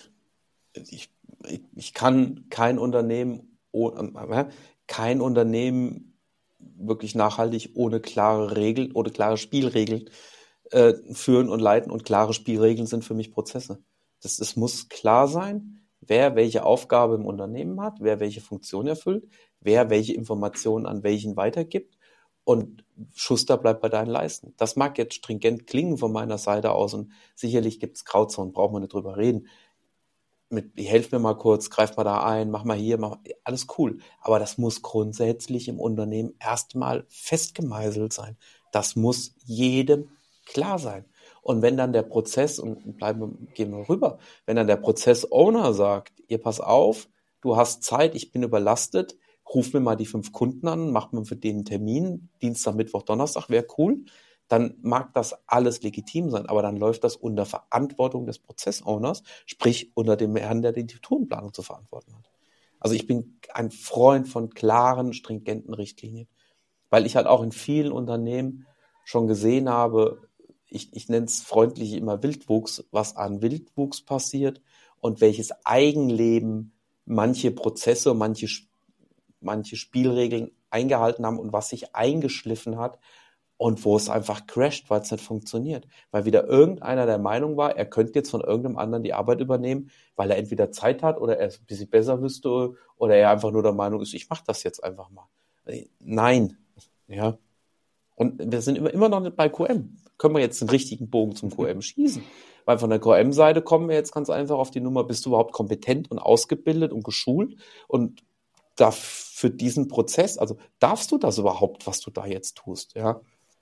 Ich kann kein Unternehmen wirklich nachhaltig ohne klare Regeln oder klare Spielregeln führen und leiten, und klare Spielregeln sind für mich Prozesse. Es muss klar sein, wer welche Aufgabe im Unternehmen hat, wer welche Funktion erfüllt, wer welche Informationen an welchen weitergibt, und Schuster bleibt bei deinen Leisten. Das mag jetzt stringent klingen von meiner Seite aus und sicherlich gibt es Grauzonen, brauchen wir nicht drüber reden. helf mir mal kurz, greif mal da ein, mach mal hier, alles cool. Aber das muss grundsätzlich im Unternehmen erstmal festgemeißelt sein. Das muss jedem klar sein. Und wenn dann der Prozess, und gehen wir rüber, wenn dann der Prozess-Owner sagt, ihr pass auf, du hast Zeit, ich bin überlastet, ruf mir mal die 5 Kunden an, mach mir für den einen Termin, Dienstag, Mittwoch, Donnerstag, wäre cool, dann mag das alles legitim sein, aber dann läuft das unter Verantwortung des Prozess-Owners, sprich unter dem Herrn, der die Tourenplanung zu verantworten hat. Also ich bin ein Freund von klaren, stringenten Richtlinien, weil ich halt auch in vielen Unternehmen schon gesehen habe, ich nenne es freundlich immer Wildwuchs, was an Wildwuchs passiert und welches Eigenleben manche Prozesse, manche Spielregeln eingehalten haben und was sich eingeschliffen hat und wo es einfach crasht, weil es nicht funktioniert. Weil wieder irgendeiner der Meinung war, er könnte jetzt von irgendeinem anderen die Arbeit übernehmen, weil er entweder Zeit hat oder er es ein bisschen besser wüsste oder er einfach nur der Meinung ist, ich mache das jetzt einfach mal. Nein. Ja. Und wir sind immer noch nicht bei QM. Können wir jetzt den richtigen Bogen zum QM schießen? Weil von der QM-Seite kommen wir jetzt ganz einfach auf die Nummer, bist du überhaupt kompetent und ausgebildet und geschult und für diesen Prozess, also darfst du das überhaupt, was du da jetzt tust, ja?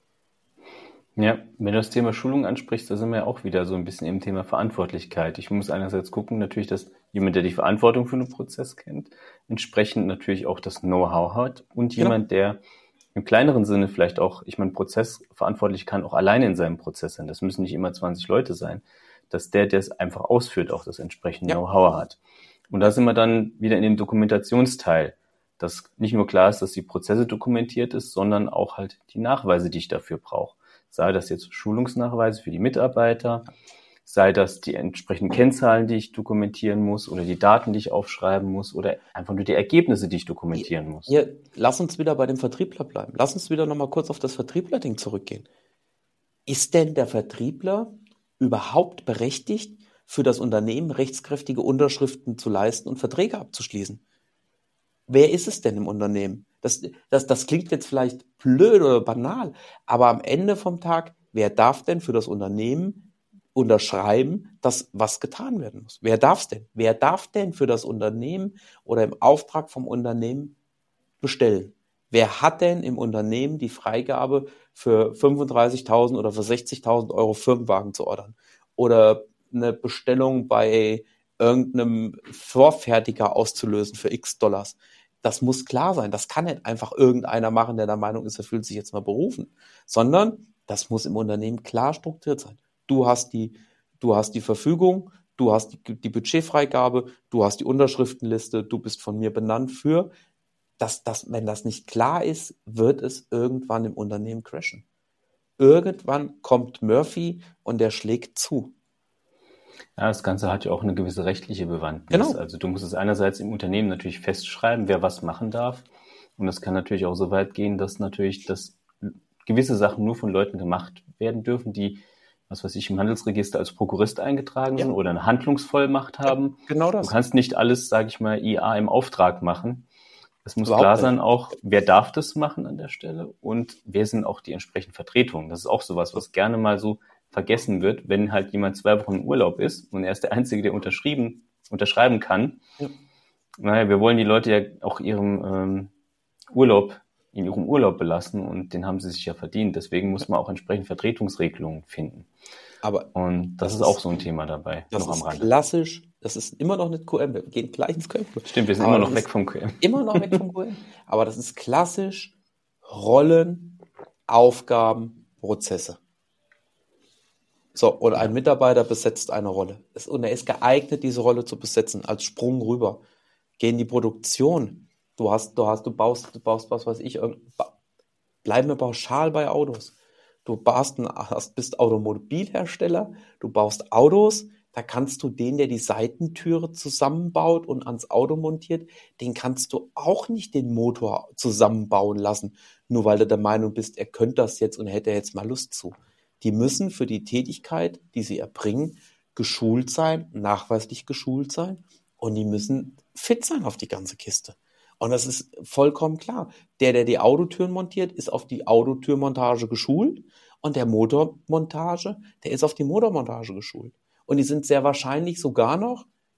Ja, wenn du das Thema Schulung ansprichst, da sind wir ja auch wieder so ein bisschen im Thema Verantwortlichkeit. Ich muss einerseits gucken, natürlich, dass jemand, der die Verantwortung für einen Prozess kennt, entsprechend natürlich auch das Know-how hat und jemand, der im kleineren Sinne vielleicht auch, ich meine, prozessverantwortlich kann auch alleine in seinem Prozess sein. Das müssen nicht immer 20 Leute sein, dass der es einfach ausführt, auch das entsprechende Know-how hat. Und da sind wir dann wieder in dem Dokumentationsteil, dass nicht nur klar ist, dass die Prozesse dokumentiert ist, sondern auch halt die Nachweise, die ich dafür brauche. Sei das jetzt Schulungsnachweise für die Mitarbeiter, sei das die entsprechenden Kennzahlen, die ich dokumentieren muss oder die Daten, die ich aufschreiben muss oder einfach nur die Ergebnisse, die ich dokumentieren muss. Hier, lass uns wieder bei dem Vertriebler bleiben. Lass uns wieder nochmal kurz auf das Vertriebler-Ding zurückgehen. Ist denn der Vertriebler überhaupt berechtigt, für das Unternehmen rechtskräftige Unterschriften zu leisten und Verträge abzuschließen? Wer ist es denn im Unternehmen? Das klingt jetzt vielleicht blöd oder banal, aber am Ende vom Tag, wer darf denn für das Unternehmen unterschreiben, dass was getan werden muss? Wer darf's denn? Wer darf denn für das Unternehmen oder im Auftrag vom Unternehmen bestellen? Wer hat denn im Unternehmen die Freigabe für 35.000 oder für 60.000 Euro Firmenwagen zu ordern? Oder eine Bestellung bei irgendeinem Vorfertiger auszulösen für x Dollars? Das muss klar sein. Das kann nicht einfach irgendeiner machen, der der Meinung ist, er fühlt sich jetzt mal berufen, sondern das muss im Unternehmen klar strukturiert sein. Du hast die Verfügung, du hast die Budgetfreigabe, du hast die Unterschriftenliste, du bist von mir benannt für. Wenn das nicht klar ist, wird es irgendwann im Unternehmen crashen. Irgendwann kommt Murphy und der schlägt zu. Ja, das Ganze hat ja auch eine gewisse rechtliche Bewandtnis. Genau. Also du musst es einerseits im Unternehmen natürlich festschreiben, wer was machen darf. Und das kann natürlich auch so weit gehen, dass natürlich gewisse Sachen nur von Leuten gemacht werden dürfen, die, was weiß ich, im Handelsregister als Prokurist eingetragen sind oder eine Handlungsvollmacht haben. Genau das. Du kannst nicht alles, sage ich mal, IA im Auftrag machen. Es muss klar sein auch, wer darf das machen an der Stelle und wer sind auch die entsprechenden Vertretungen. Das ist auch sowas, was gerne mal so vergessen wird, wenn halt jemand 2 Wochen im Urlaub ist und er ist der Einzige, der unterschreiben kann. Ja. Naja, wir wollen die Leute ja auch in ihrem Urlaub belassen und den haben sie sich ja verdient. Deswegen muss man auch entsprechend Vertretungsregelungen finden. Und das ist auch so ein Thema dabei. Das noch ist am Rande. Klassisch, das ist immer noch nicht QM, wir gehen gleich ins QM. Stimmt, wir sind immer noch weg vom QM. Immer noch weg vom QM. Aber das ist klassisch Rollen, Aufgaben, Prozesse. So, und ein Mitarbeiter besetzt eine Rolle. Und er ist geeignet, diese Rolle zu besetzen, als Sprung rüber. Geh in die Produktion. Du baust, was weiß ich, bleiben wir pauschal bei Autos. Du bist Automobilhersteller, du baust Autos, da kannst du den, der die Seitentüre zusammenbaut und ans Auto montiert, den kannst du auch nicht den Motor zusammenbauen lassen, nur weil du der Meinung bist, er könnte das jetzt und hätte jetzt mal Lust zu. Die müssen für die Tätigkeit, die sie erbringen, geschult sein, nachweislich geschult sein und die müssen fit sein auf die ganze Kiste. Und das ist vollkommen klar. Der die Autotüren montiert, ist auf die Autotürmontage geschult und der Motormontage, der ist auf die Motormontage geschult. Und die sind sehr wahrscheinlich sogar noch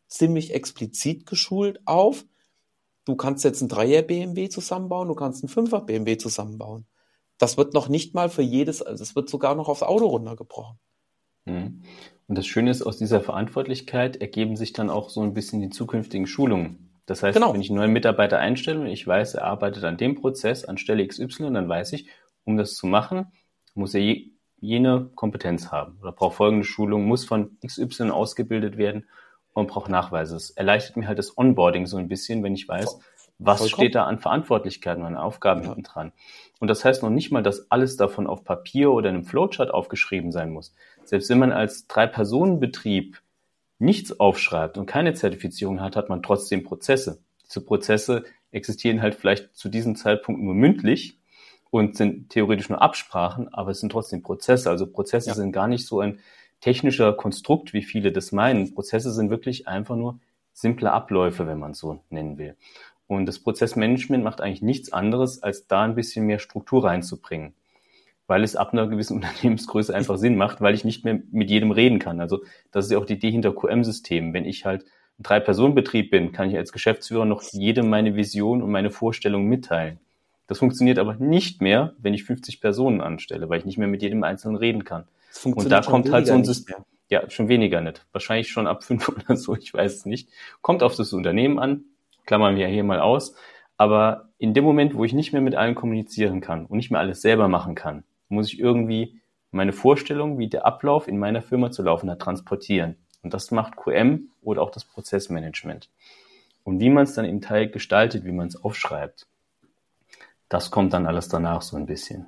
ziemlich explizit geschult auf, du kannst jetzt einen 3er BMW zusammenbauen, du kannst einen 5er BMW zusammenbauen. Das wird noch nicht mal für jedes, also es wird sogar noch aufs Auto runtergebrochen. Und das Schöne ist, aus dieser Verantwortlichkeit ergeben sich dann auch so ein bisschen die zukünftigen Schulungen. Das heißt, Genau. Wenn ich einen neuen Mitarbeiter einstelle und ich weiß, er arbeitet an dem Prozess an Stelle XY, dann weiß ich, um das zu machen, muss er jene Kompetenz haben oder braucht folgende Schulung, muss von XY ausgebildet werden und braucht Nachweise. Es erleichtert mir halt das Onboarding so ein bisschen, wenn ich weiß, was steht da an Verantwortlichkeiten und an Aufgaben hinten dran. Und das heißt noch nicht mal, dass alles davon auf Papier oder in einem Flowchart aufgeschrieben sein muss. Selbst wenn man als 3-Personen-Betrieb nichts aufschreibt und keine Zertifizierung hat, hat man trotzdem Prozesse. Diese Prozesse existieren halt vielleicht zu diesem Zeitpunkt nur mündlich und sind theoretisch nur Absprachen, aber es sind trotzdem Prozesse. Also Prozesse sind gar nicht so ein technischer Konstrukt, wie viele das meinen. Prozesse sind wirklich einfach nur simple Abläufe, wenn man es so nennen will. Und das Prozessmanagement macht eigentlich nichts anderes, als da ein bisschen mehr Struktur reinzubringen, weil es ab einer gewissen Unternehmensgröße einfach Sinn macht, weil ich nicht mehr mit jedem reden kann. Also das ist ja auch die Idee hinter QM-Systemen. Wenn ich halt ein 3-Personen-Betrieb bin, kann ich als Geschäftsführer noch jedem meine Vision und meine Vorstellung mitteilen. Das funktioniert aber nicht mehr, wenn ich 50 Personen anstelle, weil ich nicht mehr mit jedem Einzelnen reden kann. Und da kommt halt so ein System. Ja, schon weniger nicht. Wahrscheinlich schon ab 5 oder so, ich weiß es nicht. Kommt auf das Unternehmen an, klammern wir hier mal aus. Aber in dem Moment, wo ich nicht mehr mit allen kommunizieren kann und nicht mehr alles selber machen kann, muss ich irgendwie meine Vorstellung, wie der Ablauf in meiner Firma zu laufen hat, transportieren. Und das macht QM oder auch das Prozessmanagement. Und wie man es dann im Teil gestaltet, wie man es aufschreibt, das kommt dann alles danach so ein bisschen.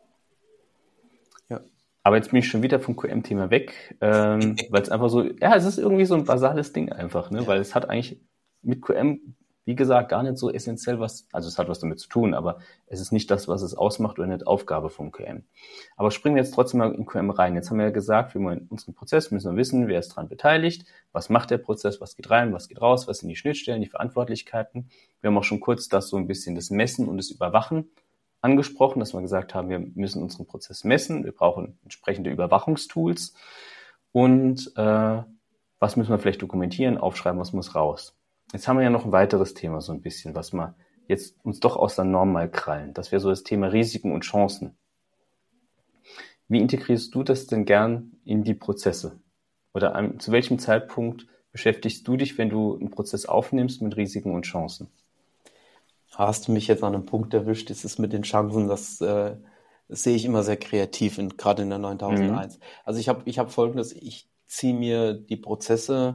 Ja. Aber jetzt bin ich schon wieder vom QM-Thema weg, weil es einfach so, es ist irgendwie so ein basales Ding einfach, ne? Weil es hat eigentlich mit QM, wie gesagt, gar nicht so essentiell also es hat was damit zu tun, aber es ist nicht das, was es ausmacht oder nicht Aufgabe vom QM. Aber springen wir jetzt trotzdem mal in QM rein. Jetzt haben wir ja gesagt, wir wollen unseren Prozess, müssen wir wissen, wer ist dran beteiligt, was macht der Prozess, was geht rein, was geht raus, was sind die Schnittstellen, die Verantwortlichkeiten. Wir haben auch schon kurz so ein bisschen das Messen und das Überwachen angesprochen, dass wir gesagt haben, wir müssen unseren Prozess messen, wir brauchen entsprechende Überwachungstools und was müssen wir vielleicht dokumentieren, aufschreiben, was muss raus. Jetzt haben wir ja noch ein weiteres Thema so ein bisschen, was wir jetzt uns doch aus der Norm mal krallen. Das wäre so das Thema Risiken und Chancen. Wie integrierst du das denn gern in die Prozesse? Oder zu welchem Zeitpunkt beschäftigst du dich, wenn du einen Prozess aufnimmst, mit Risiken und Chancen? Hast du mich jetzt an einem Punkt erwischt, das ist mit den Chancen, das sehe ich immer sehr kreativ, gerade in der 9001. Also ich hab Folgendes, ich ziehe mir die Prozesse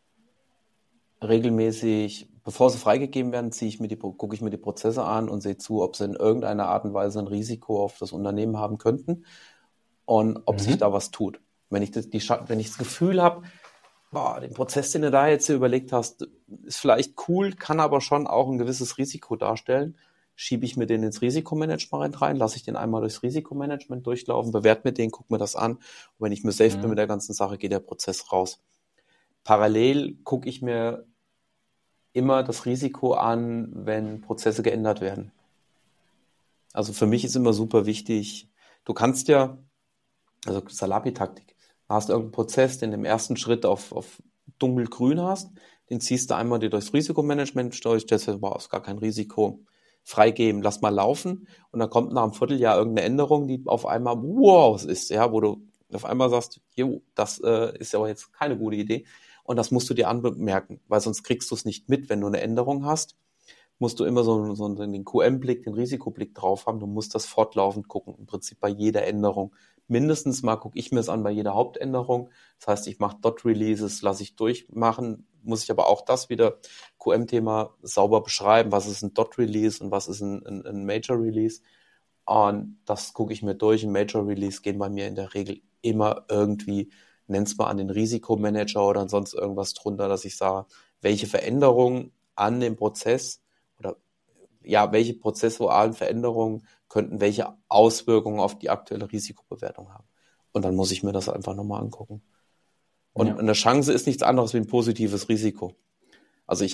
regelmäßig, bevor sie freigegeben werden, gucke ich mir die Prozesse an und sehe zu, ob sie in irgendeiner Art und Weise ein Risiko auf das Unternehmen haben könnten und ob sich da was tut. Wenn ich das Gefühl habe, den Prozess, den du da jetzt hier überlegt hast, ist vielleicht cool, kann aber schon auch ein gewisses Risiko darstellen, schiebe ich mir den ins Risikomanagement rein, lasse ich den einmal durchs Risikomanagement durchlaufen, bewerte mir den, gucke mir das an und wenn ich mir safe bin mit der ganzen Sache, geht der Prozess raus. Parallel gucke ich mir immer das Risiko an, wenn Prozesse geändert werden. Also für mich ist immer super wichtig, du kannst ja, also Salami-Taktik, du hast irgendeinen Prozess, den du im ersten Schritt auf dunkelgrün hast, den ziehst du einmal dir durchs Risikomanagement durch, das ist gar kein Risiko, freigeben, lass mal laufen und dann kommt nach einem Vierteljahr irgendeine Änderung, die auf einmal wow ist, ja, wo du auf einmal sagst, das ist ja aber jetzt keine gute Idee. Und das musst du dir anmerken, weil sonst kriegst du es nicht mit. Wenn du eine Änderung hast, musst du immer so den QM-Blick, den Risikoblick drauf haben. Du musst das fortlaufend gucken, im Prinzip bei jeder Änderung. Mindestens mal gucke ich mir es an bei jeder Hauptänderung. Das heißt, ich mache Dot-Releases, lasse ich durchmachen, muss ich aber auch das wieder QM-Thema sauber beschreiben. Was ist ein Dot-Release und was ist ein Major-Release? Und das gucke ich mir durch. Ein Major-Release gehen bei mir in der Regel immer irgendwie, nenn's mal an den Risikomanager oder sonst irgendwas drunter, dass ich sage, welche Veränderungen an dem Prozess oder welche prozessualen Veränderungen könnten welche Auswirkungen auf die aktuelle Risikobewertung haben. Und dann muss ich mir das einfach nochmal angucken. Und eine Chance ist nichts anderes wie ein positives Risiko. Also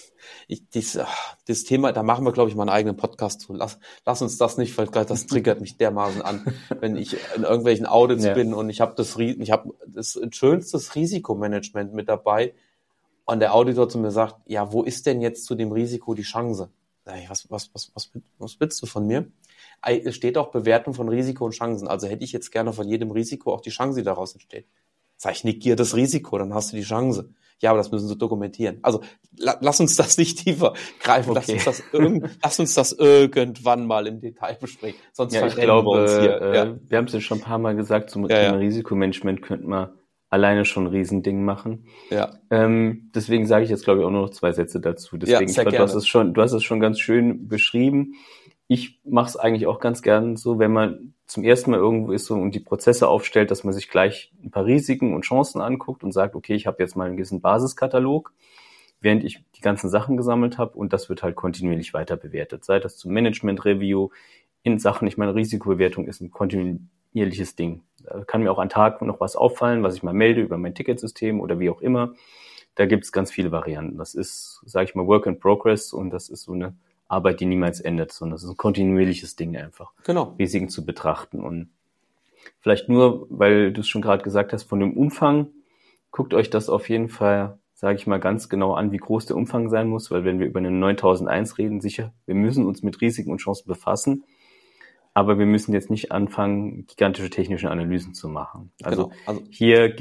das Thema, da machen wir, glaube ich, mal einen eigenen Podcast zu. Lass uns das nicht, weil das triggert mich dermaßen an, wenn ich in irgendwelchen Audits bin und ich habe das schönste Risikomanagement mit dabei Und der Auditor zu mir sagt, ja, wo ist denn jetzt zu dem Risiko die Chance? Sag ich, was willst du von mir? Es steht auch Bewertung von Risiko und Chancen. Also hätte ich jetzt gerne von jedem Risiko auch die Chance, die daraus entsteht. Sag ich, negier das Risiko, dann hast du die Chance. Ja, aber das müssen sie dokumentieren. Also lass uns das nicht tiefer greifen. Okay. Lass uns das irgendwann mal im Detail besprechen. Sonst ich glaube, wir uns hier. Wir haben es ja schon ein paar Mal gesagt, zum Thema Risikomanagement könnte man alleine schon ein Riesending machen. Ja. Deswegen sage ich jetzt, glaube ich, auch nur noch 2 Sätze dazu. Deswegen, ich glaube, du hast es schon ganz schön beschrieben. Ich mache es eigentlich auch ganz gern so, wenn man zum ersten Mal irgendwo ist und die Prozesse aufstellt, dass man sich gleich ein paar Risiken und Chancen anguckt und sagt, okay, ich habe jetzt mal einen gewissen Basiskatalog, während ich die ganzen Sachen gesammelt habe, und das wird halt kontinuierlich weiter bewertet. Sei das zum Management-Review in Sachen, ich meine, Risikobewertung ist ein kontinuierliches Ding. Da kann mir auch an Tag noch was auffallen, was ich mal melde über mein Ticketsystem oder wie auch immer. Da gibt es ganz viele Varianten. Das ist, sage ich mal, Work in Progress, und das ist so eine Arbeit, die niemals endet, sondern es ist ein kontinuierliches Ding einfach. Genau. Risiken zu betrachten. Und vielleicht nur, weil du es schon gerade gesagt hast, von dem Umfang, guckt euch das auf jeden Fall, sage ich mal, ganz genau an, wie groß der Umfang sein muss, weil wenn wir über eine 9001 reden, sicher, wir müssen uns mit Risiken und Chancen befassen, aber wir müssen jetzt nicht anfangen, gigantische technische Analysen zu machen. Also hier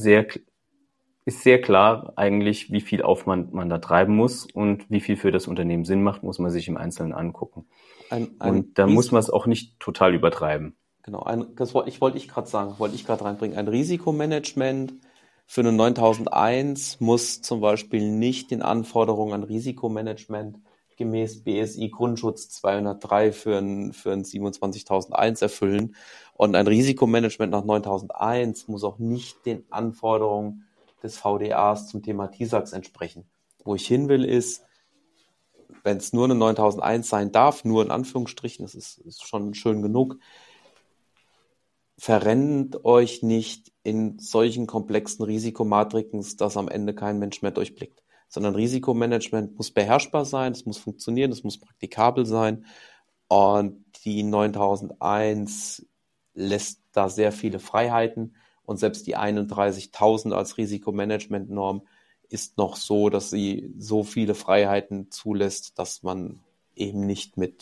ist sehr klar eigentlich, wie viel Aufwand man da treiben muss, und wie viel für das Unternehmen Sinn macht, muss man sich im Einzelnen angucken. Und da muss man es auch nicht total übertreiben. Genau, wollte ich gerade reinbringen. Ein Risikomanagement für eine 9001 muss zum Beispiel nicht den Anforderungen an Risikomanagement gemäß BSI Grundschutz 203 für ein 27001 erfüllen. Und ein Risikomanagement nach 9001 muss auch nicht den Anforderungen des VDAs zum Thema TISAX entsprechen. Wo ich hin will ist, wenn es nur eine 9001 sein darf, nur in Anführungsstrichen, das ist schon schön genug, verrennt euch nicht in solchen komplexen Risikomatriken, dass am Ende kein Mensch mehr durchblickt. Sondern Risikomanagement muss beherrschbar sein, es muss funktionieren, es muss praktikabel sein. Und die 9001 lässt da sehr viele Freiheiten. Und selbst die 31.000 als Risikomanagement-Norm ist noch so, dass sie so viele Freiheiten zulässt, dass man eben nicht mit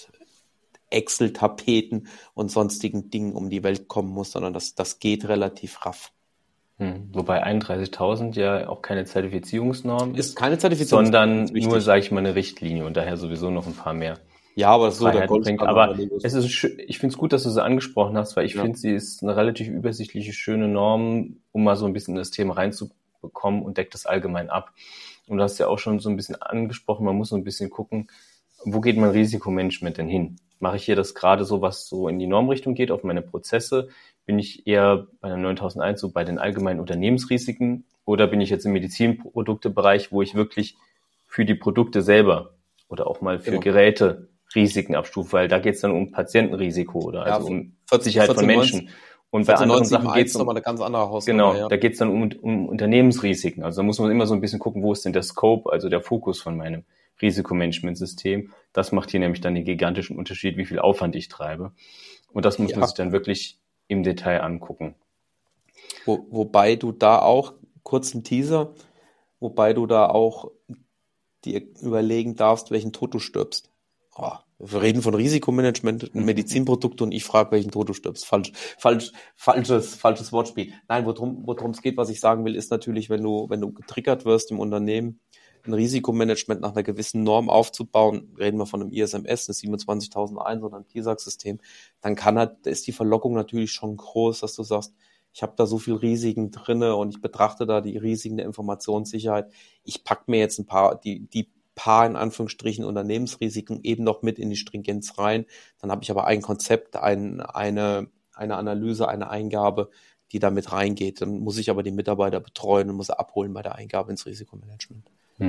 Excel-Tapeten und sonstigen Dingen um die Welt kommen muss, sondern das geht relativ raff. Wobei 31.000 ja auch keine Zertifizierungsnorm ist. Keine Zertifizierungsnorm, sondern nur, sage ich mal, eine Richtlinie und daher sowieso noch ein paar mehr. Ja, aber das ist so der Goldstandard. Aber ich finde es gut, dass du sie angesprochen hast, weil ich finde, sie ist eine relativ übersichtliche, schöne Norm, um mal so ein bisschen in das Thema reinzubekommen, und deckt das allgemein ab. Und du hast ja auch schon so ein bisschen angesprochen, man muss so ein bisschen gucken, wo geht mein Risikomanagement denn hin? Mache ich hier das gerade so, was so in die Normrichtung geht, auf meine Prozesse? Bin ich eher bei der 9001 so bei den allgemeinen Unternehmensrisiken, oder bin ich jetzt im Medizinproduktebereich, wo ich wirklich für die Produkte selber oder auch mal für Geräte Risiken abstufe, weil da geht es dann um Patientenrisiko oder also um Sicherheit von Menschen. Und bei anderen Sachen geht es um eine ganz andere Hausnummer. Genau, da geht es dann um Unternehmensrisiken. Also da muss man immer so ein bisschen gucken, wo ist denn der Scope, also der Fokus von meinem Risikomanagementsystem. Das macht hier nämlich dann den gigantischen Unterschied, wie viel Aufwand ich treibe. Und das muss man sich dann wirklich im Detail angucken. Wobei du da auch, kurzen Teaser, wobei du da auch dir überlegen darfst, welchen Tod du stirbst. Wir reden von Risikomanagement, Medizinprodukte, und ich frage, welchen Tod du stirbst. Falsches Wortspiel. Nein, worum es geht, was ich sagen will, ist natürlich, wenn du getriggert wirst im Unternehmen, ein Risikomanagement nach einer gewissen Norm aufzubauen, reden wir von einem ISMS, eine 27001 oder ein TISAX-System, dann ist die Verlockung natürlich schon groß, dass du sagst, ich habe da so viel Risiken drinne und ich betrachte da die Risiken der Informationssicherheit. Ich packe mir jetzt die paar in Anführungsstrichen Unternehmensrisiken eben noch mit in die Stringenz rein. Dann habe ich aber ein Konzept, eine Analyse, eine Eingabe, die da mit reingeht. Dann muss ich aber die Mitarbeiter betreuen und muss sie abholen bei der Eingabe ins Risikomanagement.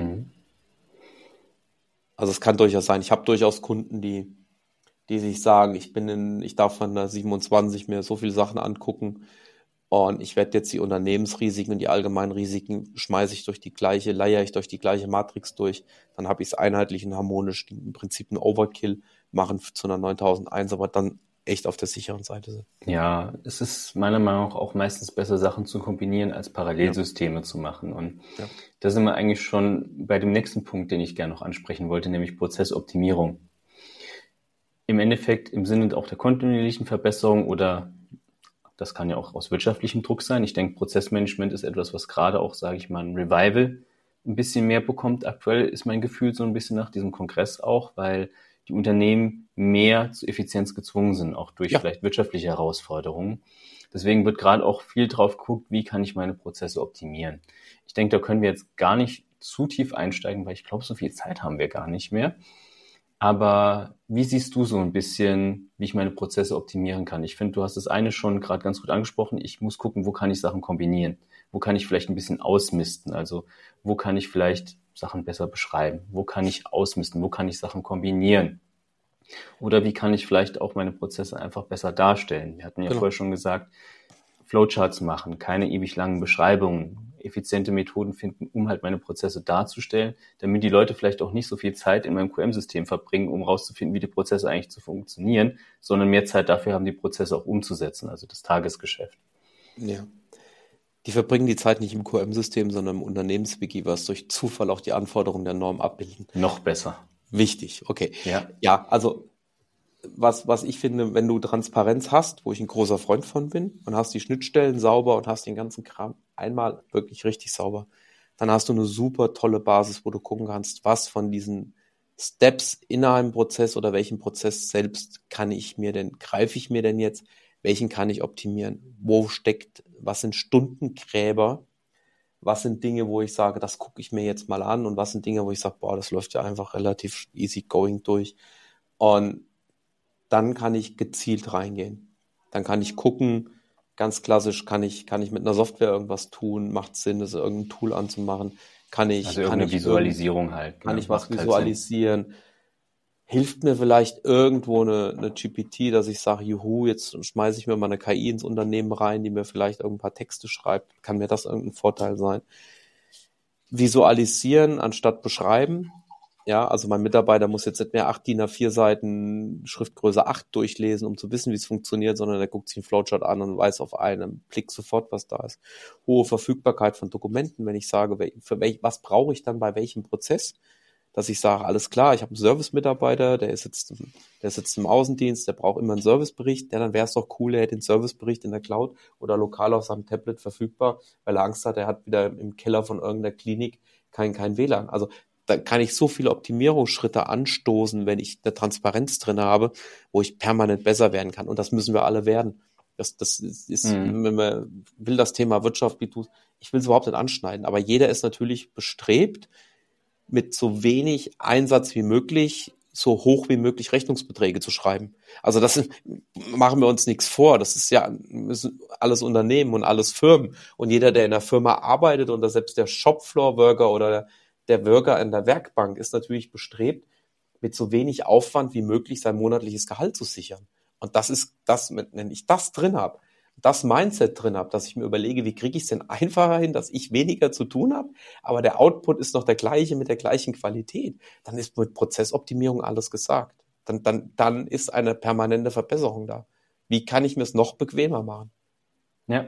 Also es kann durchaus sein. Ich habe durchaus Kunden, die sich sagen, ich darf von der 27 mir so viele Sachen angucken und ich werde jetzt die Unternehmensrisiken und die allgemeinen Risiken leier ich durch die gleiche Matrix durch. Dann habe ich es einheitlich und harmonisch, die im Prinzip einen Overkill machen zu einer 9001, aber dann echt auf der sicheren Seite sind. Ja, es ist meiner Meinung nach auch meistens besser, Sachen zu kombinieren, als Parallelsysteme zu machen. Und da sind wir eigentlich schon bei dem nächsten Punkt, den ich gerne noch ansprechen wollte, nämlich Prozessoptimierung. Im Endeffekt im Sinne auch der kontinuierlichen Verbesserung oder das kann ja auch aus wirtschaftlichem Druck sein. Ich denke, Prozessmanagement ist etwas, was gerade auch, sage ich mal, ein Revival ein bisschen mehr bekommt. Aktuell ist mein Gefühl so ein bisschen nach diesem Kongress auch, weil die Unternehmen mehr zur Effizienz gezwungen sind, auch durch vielleicht wirtschaftliche Herausforderungen. Deswegen wird gerade auch viel drauf geguckt, wie kann ich meine Prozesse optimieren. Ich denke, da können wir jetzt gar nicht zu tief einsteigen, weil ich glaube, so viel Zeit haben wir gar nicht mehr. Aber wie siehst du so ein bisschen, wie ich meine Prozesse optimieren kann? Ich finde, du hast das eine schon gerade ganz gut angesprochen. Ich muss gucken, wo kann ich Sachen kombinieren? Wo kann ich vielleicht ein bisschen ausmisten? Also wo kann ich vielleicht Sachen besser beschreiben? Wo kann ich ausmisten? Wo kann ich Sachen kombinieren? Oder wie kann ich vielleicht auch meine Prozesse einfach besser darstellen? Wir hatten ja vorher schon gesagt, Flowcharts machen, keine ewig langen Beschreibungen, effiziente Methoden finden, um halt meine Prozesse darzustellen, damit die Leute vielleicht auch nicht so viel Zeit in meinem QM-System verbringen, um rauszufinden, wie die Prozesse eigentlich zu funktionieren, sondern mehr Zeit dafür haben, die Prozesse auch umzusetzen, also das Tagesgeschäft. Ja. Die verbringen die Zeit nicht im QM-System, sondern im Unternehmenswiki, was durch Zufall auch die Anforderungen der Norm abbilden. Noch besser. Wichtig, okay. Ja, also was ich finde, wenn du Transparenz hast, wo ich ein großer Freund von bin, und hast die Schnittstellen sauber und hast den ganzen Kram einmal wirklich richtig sauber, dann hast du eine super tolle Basis, wo du gucken kannst, was von diesen Steps in einem Prozess oder welchen Prozess selbst greife ich mir denn jetzt, welchen kann ich optimieren, was sind Stundengräber, was sind Dinge, wo ich sage, das gucke ich mir jetzt mal an, und was sind Dinge, wo ich sage, das läuft ja einfach relativ easy going durch. Und dann kann ich gezielt reingehen. Dann kann ich gucken, ganz klassisch, kann ich mit einer Software irgendwas tun, macht Sinn, das irgendein Tool anzumachen, kann ich Visualisierung halt. Kann ich was visualisieren? Hilft mir vielleicht irgendwo eine GPT, dass ich sage, juhu, jetzt schmeiße ich mir mal eine KI ins Unternehmen rein, die mir vielleicht ein paar Texte schreibt, kann mir das irgendein Vorteil sein? Visualisieren anstatt beschreiben. Ja, also mein Mitarbeiter muss jetzt nicht mehr 8 DIN A4 Seiten Schriftgröße 8 durchlesen, um zu wissen, wie es funktioniert, sondern der guckt sich einen Flowchart an und weiß auf einen Blick sofort, was da ist. Hohe Verfügbarkeit von Dokumenten, wenn ich sage, was brauche ich dann bei welchem Prozess, dass ich sage, alles klar, ich habe einen Service-Mitarbeiter, der sitzt im Außendienst, der braucht immer einen Servicebericht, dann wäre es doch cool, er hätte den Servicebericht in der Cloud oder lokal auf seinem Tablet verfügbar, weil er Angst hat, er hat wieder im Keller von irgendeiner Klinik kein WLAN. Also da kann ich so viele Optimierungsschritte anstoßen, wenn ich eine Transparenz drin habe, wo ich permanent besser werden kann. Und das müssen wir alle werden. Das ist, wenn man will, das Thema Wirtschaft, ich will es überhaupt nicht anschneiden, aber jeder ist natürlich bestrebt, mit so wenig Einsatz wie möglich, so hoch wie möglich Rechnungsbeträge zu schreiben. Also machen wir uns nichts vor. Das ist ja alles Unternehmen und alles Firmen. Und jeder, der in der Firma arbeitet, oder selbst der Shopfloor-Worker oder der Worker in der Werkbank, ist natürlich bestrebt, mit so wenig Aufwand wie möglich sein monatliches Gehalt zu sichern. Und das ist das, wenn ich das drin habe, das Mindset drin habe, dass ich mir überlege, wie kriege ich es denn einfacher hin, dass ich weniger zu tun habe, aber der Output ist noch der gleiche mit der gleichen Qualität, dann ist mit Prozessoptimierung alles gesagt. Dann ist eine permanente Verbesserung da. Wie kann ich mir es noch bequemer machen? Ja,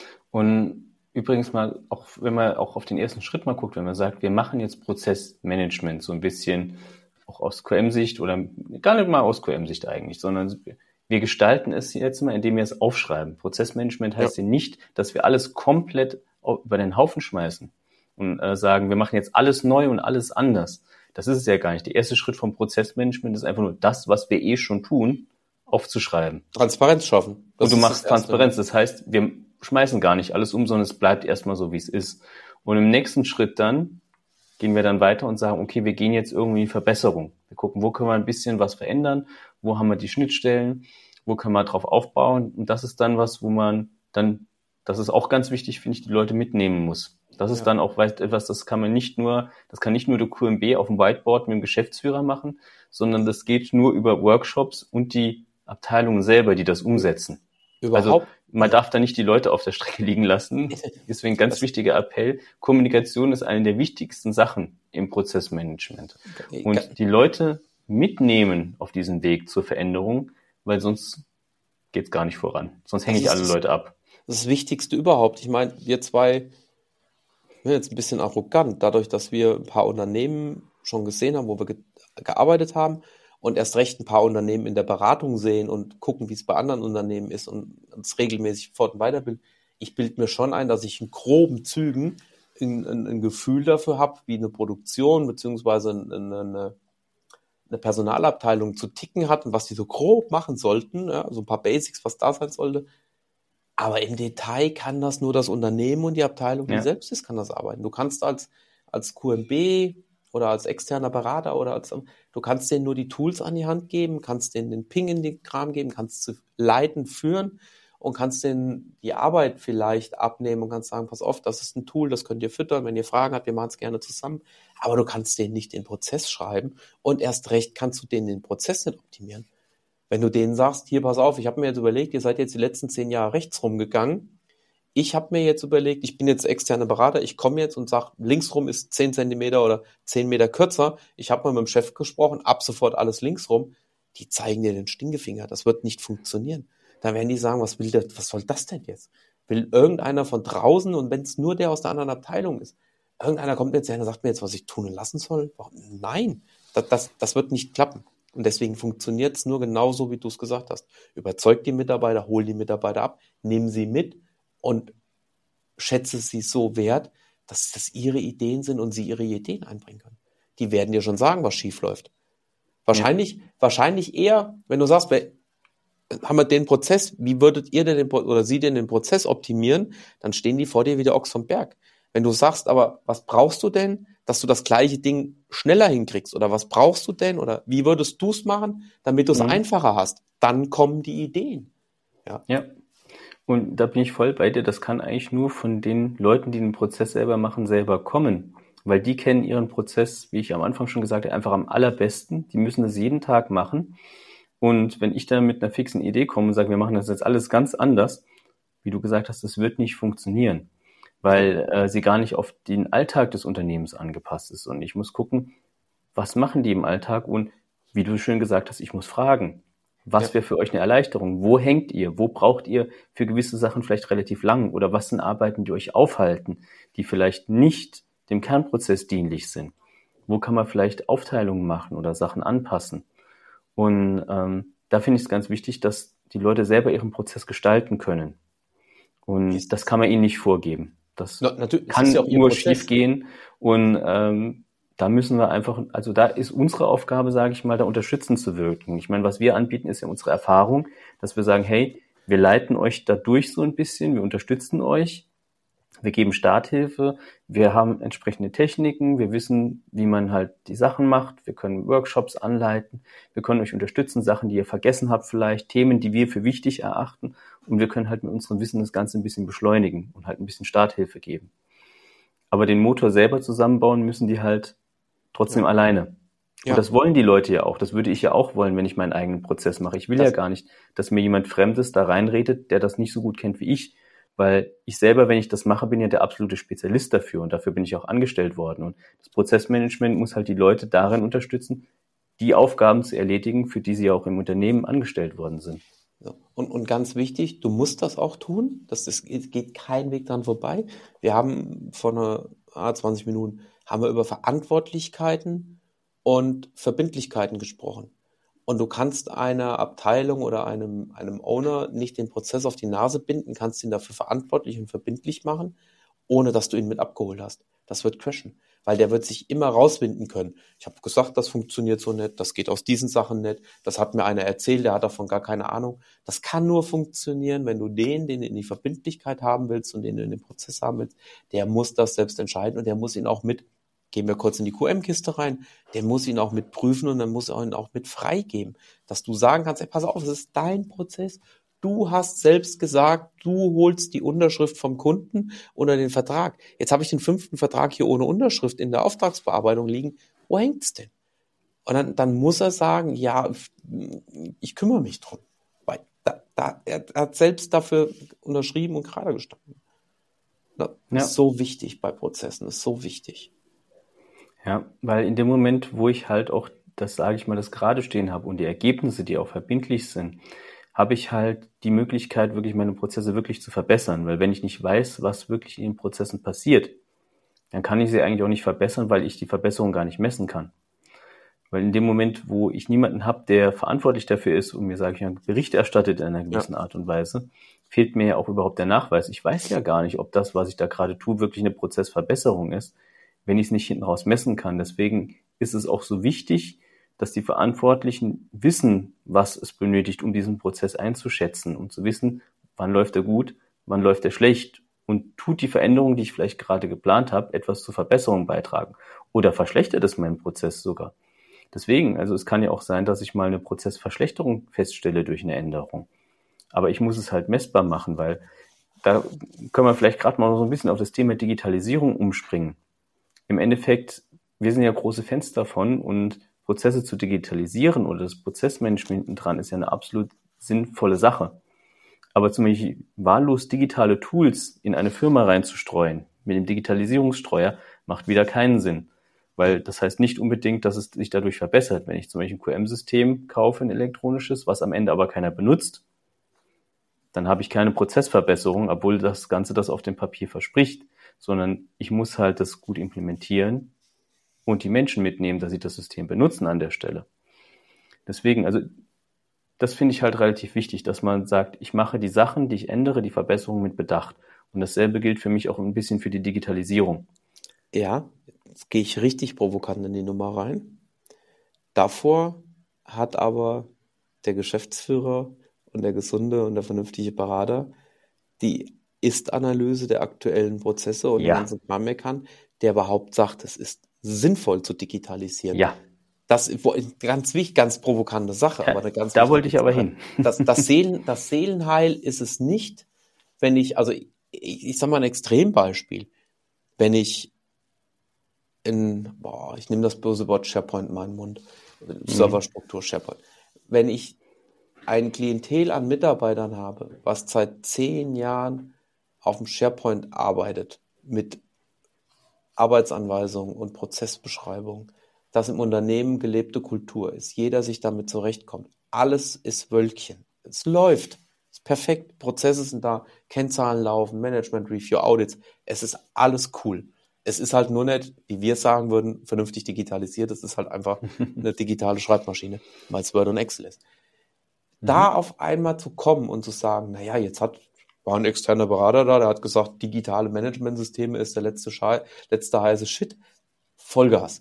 und übrigens mal, auch wenn man auch auf den ersten Schritt mal guckt, wenn man sagt, wir machen jetzt Prozessmanagement so ein bisschen auch aus QM-Sicht oder gar nicht mal aus QM-Sicht eigentlich, sondern wir gestalten es jetzt mal, indem wir es aufschreiben. Prozessmanagement heißt ja nicht, dass wir alles komplett über den Haufen schmeißen und sagen, wir machen jetzt alles neu und alles anders. Das ist es ja gar nicht. Der erste Schritt vom Prozessmanagement ist einfach nur das, was wir eh schon tun, aufzuschreiben. Transparenz schaffen. Und du machst Transparenz. Das heißt, wir schmeißen gar nicht alles um, sondern es bleibt erstmal so, wie es ist. Und im nächsten Schritt dann gehen wir dann weiter und sagen, okay, wir gehen jetzt irgendwie in Verbesserung. Wir gucken, wo können wir ein bisschen was verändern, wo haben wir die Schnittstellen, wo können wir drauf aufbauen. Und das ist dann was, wo man dann, das ist auch ganz wichtig, finde ich, die Leute mitnehmen muss. Das ist dann auch etwas, das kann nicht nur der QMB auf dem Whiteboard mit dem Geschäftsführer machen, sondern das geht nur über Workshops und die Abteilungen selber, die das umsetzen. Also man darf da nicht die Leute auf der Strecke liegen lassen. Deswegen ganz wichtiger Appell. Kommunikation ist eine der wichtigsten Sachen im Prozessmanagement. Und die Leute mitnehmen auf diesen Weg zur Veränderung, weil sonst geht's gar nicht voran. Sonst hänge ich alle Leute ab. Das ist das Wichtigste überhaupt. Ich meine, wir zwei, ich bin jetzt ein bisschen arrogant, dadurch, dass wir ein paar Unternehmen schon gesehen haben, wo wir gearbeitet haben und erst recht ein paar Unternehmen in der Beratung sehen und gucken, wie es bei anderen Unternehmen ist und uns regelmäßig fort- und weiterbilden. Ich bilde mir schon ein, dass ich in groben Zügen ein Gefühl dafür habe, wie eine Produktion beziehungsweise eine Personalabteilung zu ticken hat und was die so grob machen sollten, ja, so ein paar Basics, was da sein sollte. Aber im Detail kann das nur das Unternehmen und die Abteilung, die selbst ist, kann das arbeiten. Du kannst als QMB oder als externer Berater du kannst denen nur die Tools an die Hand geben, kannst denen den Ping in den Kram geben, kannst sie leiten, führen und kannst denen die Arbeit vielleicht abnehmen und kannst sagen, pass auf, das ist ein Tool, das könnt ihr füttern, wenn ihr Fragen habt, wir machen es gerne zusammen. Aber du kannst denen nicht den Prozess schreiben und erst recht kannst du denen den Prozess nicht optimieren. Wenn du denen sagst, hier, pass auf, ich habe mir jetzt überlegt, ihr seid jetzt die letzten 10 Jahre rechts rumgegangen. Ich habe mir jetzt überlegt, ich bin jetzt externer Berater, ich komme jetzt und sage, links rum ist 10 Zentimeter oder 10 Meter kürzer. Ich habe mal mit dem Chef gesprochen, ab sofort alles links rum. Die zeigen dir den Stinkefinger, das wird nicht funktionieren. Dann werden die sagen, was soll das denn jetzt? Will irgendeiner von draußen und wenn es nur der aus der anderen Abteilung ist, irgendeiner kommt jetzt her und sagt mir jetzt, was ich tun und lassen soll? Nein, das wird nicht klappen. Und deswegen funktioniert es nur genauso, wie du es gesagt hast. Überzeug die Mitarbeiter, hol die Mitarbeiter ab, nimm sie mit und schätze sie so wert, dass das ihre Ideen sind und sie ihre Ideen einbringen können. Die werden dir schon sagen, was schief läuft. Wahrscheinlich eher, wenn du sagst, haben wir den Prozess, wie würdet ihr denn oder sie denn den Prozess optimieren, dann stehen die vor dir wie der Ochs vom Berg. Wenn du sagst, aber was brauchst du denn, dass du das gleiche Ding schneller hinkriegst oder was brauchst du denn oder wie würdest du es machen, damit du es einfacher hast, dann kommen die Ideen. Ja, und da bin ich voll bei dir, das kann eigentlich nur von den Leuten, die den Prozess selber machen, selber kommen, weil die kennen ihren Prozess, wie ich am Anfang schon gesagt habe, einfach am allerbesten, die müssen das jeden Tag machen und wenn ich dann mit einer fixen Idee komme und sage, wir machen das jetzt alles ganz anders, wie du gesagt hast, das wird nicht funktionieren, weil sie gar nicht auf den Alltag des Unternehmens angepasst ist. Und ich muss gucken, was machen die im Alltag? Und wie du schön gesagt hast, ich muss fragen, was wäre für euch eine Erleichterung? Wo hängt ihr? Wo braucht ihr für gewisse Sachen vielleicht relativ lang? Oder was sind Arbeiten, die euch aufhalten, die vielleicht nicht dem Kernprozess dienlich sind? Wo kann man vielleicht Aufteilungen machen oder Sachen anpassen? Und da finde ich es ganz wichtig, dass die Leute selber ihren Prozess gestalten können. Und das kann man ihnen nicht vorgeben. Das kann nur schief gehen. Und da müssen wir einfach, also da ist unsere Aufgabe, sage ich mal, da unterstützend zu wirken. Ich meine, was wir anbieten, ist ja unsere Erfahrung, dass wir sagen, hey, wir leiten euch da durch so ein bisschen, wir unterstützen euch, wir geben Starthilfe, wir haben entsprechende Techniken, wir wissen, wie man halt die Sachen macht, wir können Workshops anleiten, wir können euch unterstützen, Sachen, die ihr vergessen habt vielleicht, Themen, die wir für wichtig erachten und wir können halt mit unserem Wissen das Ganze ein bisschen beschleunigen und halt ein bisschen Starthilfe geben. Aber den Motor selber zusammenbauen müssen die halt trotzdem alleine. Und das wollen die Leute ja auch, das würde ich ja auch wollen, wenn ich meinen eigenen Prozess mache. Ich will ja gar nicht, dass mir jemand Fremdes da reinredet, der das nicht so gut kennt wie ich. Weil ich selber, wenn ich das mache, bin ja der absolute Spezialist dafür und dafür bin ich auch angestellt worden. Und das Prozessmanagement muss halt die Leute darin unterstützen, die Aufgaben zu erledigen, für die sie auch im Unternehmen angestellt worden sind. Ja. Und ganz wichtig, du musst das auch tun. Geht kein Weg dran vorbei. Wir haben vor 20 Minuten haben wir über Verantwortlichkeiten und Verbindlichkeiten gesprochen. Und du kannst einer Abteilung oder einem Owner nicht den Prozess auf die Nase binden, kannst ihn dafür verantwortlich und verbindlich machen, ohne dass du ihn mit abgeholt hast. Das wird crashen, weil der wird sich immer rauswinden können. Ich habe gesagt, das funktioniert so nicht, das geht aus diesen Sachen nicht, das hat mir einer erzählt, der hat davon gar keine Ahnung. Das kann nur funktionieren, wenn du den in die Verbindlichkeit haben willst und den in den Prozess haben willst, der muss das selbst entscheiden und der muss ihn auch gehen wir kurz in die QM-Kiste rein, der muss ihn auch mit prüfen und dann muss er ihn auch mit freigeben, dass du sagen kannst, ey, pass auf, das ist dein Prozess, du hast selbst gesagt, du holst die Unterschrift vom Kunden oder den Vertrag. Jetzt habe ich den 5. Vertrag hier ohne Unterschrift in der Auftragsbearbeitung liegen, wo hängt's denn? Und dann muss er sagen, ja, ich kümmere mich drum, weil er hat selbst dafür unterschrieben und gerade gestanden. Das ist so wichtig bei Prozessen, ist so wichtig. Ja, weil in dem Moment, wo ich halt auch das, sage ich mal, das gerade stehen habe und die Ergebnisse, die auch verbindlich sind, habe ich halt die Möglichkeit, wirklich meine Prozesse wirklich zu verbessern. Weil wenn ich nicht weiß, was wirklich in den Prozessen passiert, dann kann ich sie eigentlich auch nicht verbessern, weil ich die Verbesserung gar nicht messen kann. Weil in dem Moment, wo ich niemanden habe, der verantwortlich dafür ist und mir, sage ich mal, Bericht erstattet in einer gewissen Art und Weise, fehlt mir ja auch überhaupt der Nachweis. Ich weiß ja gar nicht, ob das, was ich da gerade tue, wirklich eine Prozessverbesserung ist, wenn ich es nicht hinten raus messen kann. Deswegen ist es auch so wichtig, dass die Verantwortlichen wissen, was es benötigt, um diesen Prozess einzuschätzen, um zu wissen, wann läuft er gut, wann läuft er schlecht und tut die Veränderung, die ich vielleicht gerade geplant habe, etwas zur Verbesserung beitragen oder verschlechtert es meinen Prozess sogar. Deswegen, also es kann ja auch sein, dass ich mal eine Prozessverschlechterung feststelle durch eine Änderung. Aber ich muss es halt messbar machen, weil da können wir vielleicht gerade mal so ein bisschen auf das Thema Digitalisierung umspringen. Im Endeffekt, wir sind ja große Fans davon und Prozesse zu digitalisieren oder das Prozessmanagement hinten dran ist ja eine absolut sinnvolle Sache. Aber zum Beispiel wahllos digitale Tools in eine Firma reinzustreuen mit dem Digitalisierungsstreuer macht wieder keinen Sinn. Weil das heißt nicht unbedingt, dass es sich dadurch verbessert. Wenn ich zum Beispiel ein QM-System kaufe, ein elektronisches, was am Ende aber keiner benutzt, dann habe ich keine Prozessverbesserung, obwohl das Ganze das auf dem Papier verspricht, sondern ich muss halt das gut implementieren und die Menschen mitnehmen, dass sie das System benutzen an der Stelle. Deswegen, also das finde ich halt relativ wichtig, dass man sagt, ich mache die Sachen, die ich ändere, die Verbesserungen mit Bedacht. Und dasselbe gilt für mich auch ein bisschen für die Digitalisierung. Ja, jetzt gehe ich richtig provokant in die Nummer rein. Davor hat aber der Geschäftsführer und der gesunde und der vernünftige Berater die Ist-Analyse der aktuellen Prozesse und den ganzen Kram mehr kann, der überhaupt sagt, es ist sinnvoll zu digitalisieren. Ja. Das ist ganz wichtig, ganz provokante Sache, aber eine ganz da wollte ich aber hin. Das Seelenheil ist es nicht, wenn ich sag mal ein Extrembeispiel, wenn ich ich nehme das böse Wort SharePoint in meinen Mund, Serverstruktur SharePoint. Wenn ich ein Klientel an Mitarbeitern habe, was seit 10 Jahren auf dem SharePoint arbeitet, mit Arbeitsanweisungen und Prozessbeschreibungen, das im Unternehmen gelebte Kultur ist, jeder sich damit zurechtkommt. Alles ist Wölkchen. Es läuft. Es ist perfekt. Prozesse sind da, Kennzahlen laufen, Management Review, Audits. Es ist alles cool. Es ist halt nur nicht, wie wir sagen würden, vernünftig digitalisiert. Es ist halt einfach eine digitale Schreibmaschine, weil es Word und Excel ist. Da auf einmal zu kommen und zu sagen, naja, war ein externer Berater da, der hat gesagt, digitale Managementsysteme ist der letzte heiße Shit. Vollgas.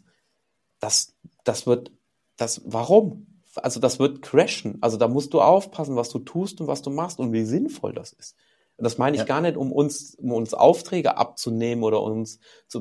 Warum? Also das wird crashen. Also da musst du aufpassen, was du tust und was du machst und wie sinnvoll das ist. Und das meine ich gar nicht, um uns Aufträge abzunehmen oder uns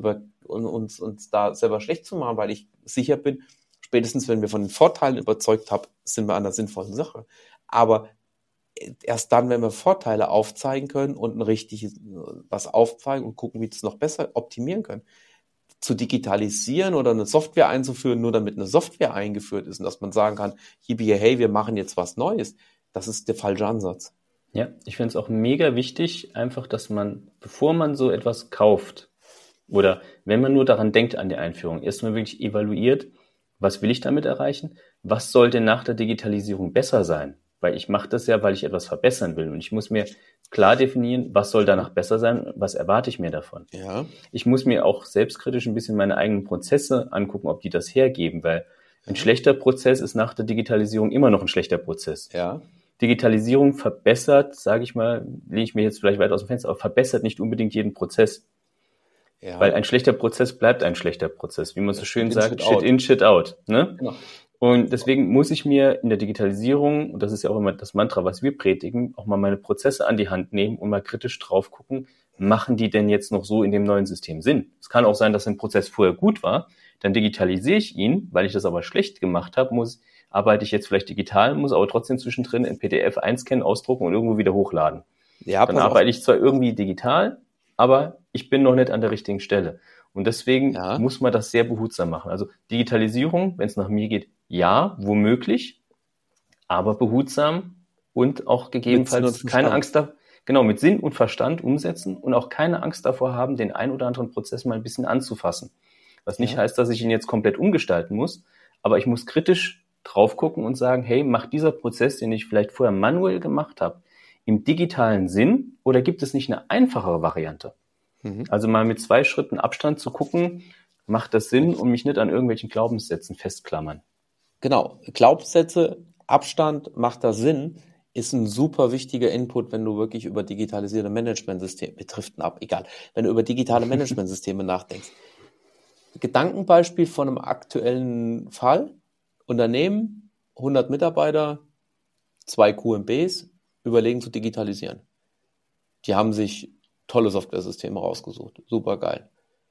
da selber schlecht zu machen, weil ich sicher bin, spätestens wenn wir von den Vorteilen überzeugt haben, sind wir an der sinnvollen Sache. Aber erst dann, wenn wir Vorteile aufzeigen können und ein richtiges was aufzeigen und gucken, wie wir es noch besser optimieren können. Zu digitalisieren oder eine Software einzuführen, nur damit eine Software eingeführt ist und dass man sagen kann, hey, wir machen jetzt was Neues, das ist der falsche Ansatz. Ja, ich finde es auch mega wichtig, einfach, dass man, bevor man so etwas kauft oder wenn man nur daran denkt an die Einführung, erstmal wirklich evaluiert, was will ich damit erreichen? Was soll denn nach der Digitalisierung besser sein? Weil ich mache das ja, weil ich etwas verbessern will und ich muss mir klar definieren, was soll danach besser sein, was erwarte ich mir davon. Ja. Ich muss mir auch selbstkritisch ein bisschen meine eigenen Prozesse angucken, ob die das hergeben, weil ein schlechter Prozess ist nach der Digitalisierung immer noch ein schlechter Prozess. Ja. Digitalisierung verbessert, sage ich mal, lehne ich mir jetzt vielleicht weit aus dem Fenster, aber verbessert nicht unbedingt jeden Prozess. Ja. Weil ein schlechter Prozess bleibt ein schlechter Prozess, wie man so schön sagt, Shit in, Shit out. Ne? Genau. Und deswegen muss ich mir in der Digitalisierung, und das ist ja auch immer das Mantra, was wir predigen, auch mal meine Prozesse an die Hand nehmen und mal kritisch drauf gucken, machen die denn jetzt noch so in dem neuen System Sinn? Es kann auch sein, dass ein Prozess vorher gut war, dann digitalisiere ich ihn, weil ich das aber schlecht gemacht habe, arbeite ich jetzt vielleicht digital, muss aber trotzdem zwischendrin ein PDF einscannen, ausdrucken und irgendwo wieder hochladen. Ja, dann arbeite ich zwar irgendwie digital, aber ich bin noch nicht an der richtigen Stelle. Und deswegen muss man das sehr behutsam machen. Also Digitalisierung, wenn es nach mir geht, ja, womöglich, aber behutsam und auch gegebenenfalls keine Angst davor, genau, mit Sinn und Verstand umsetzen und auch keine Angst davor haben, den ein oder anderen Prozess mal ein bisschen anzufassen. Was nicht heißt, dass ich ihn jetzt komplett umgestalten muss, aber ich muss kritisch drauf gucken und sagen, hey, macht dieser Prozess, den ich vielleicht vorher manuell gemacht habe, im digitalen Sinn oder gibt es nicht eine einfachere Variante? Also mal mit 2 Schritten Abstand zu gucken, macht das Sinn und mich nicht an irgendwelchen Glaubenssätzen festklammern. Genau, Glaubenssätze, Abstand, macht da Sinn, ist ein super wichtiger Input, wenn du wirklich über digitalisierte Managementsysteme, betrifft ab, egal, wenn du über digitale Managementsysteme nachdenkst. Gedankenbeispiel von einem aktuellen Fall, Unternehmen, 100 Mitarbeiter, 2 QMBs, überlegen zu digitalisieren. Die haben sich tolle Software-Systeme rausgesucht, super geil.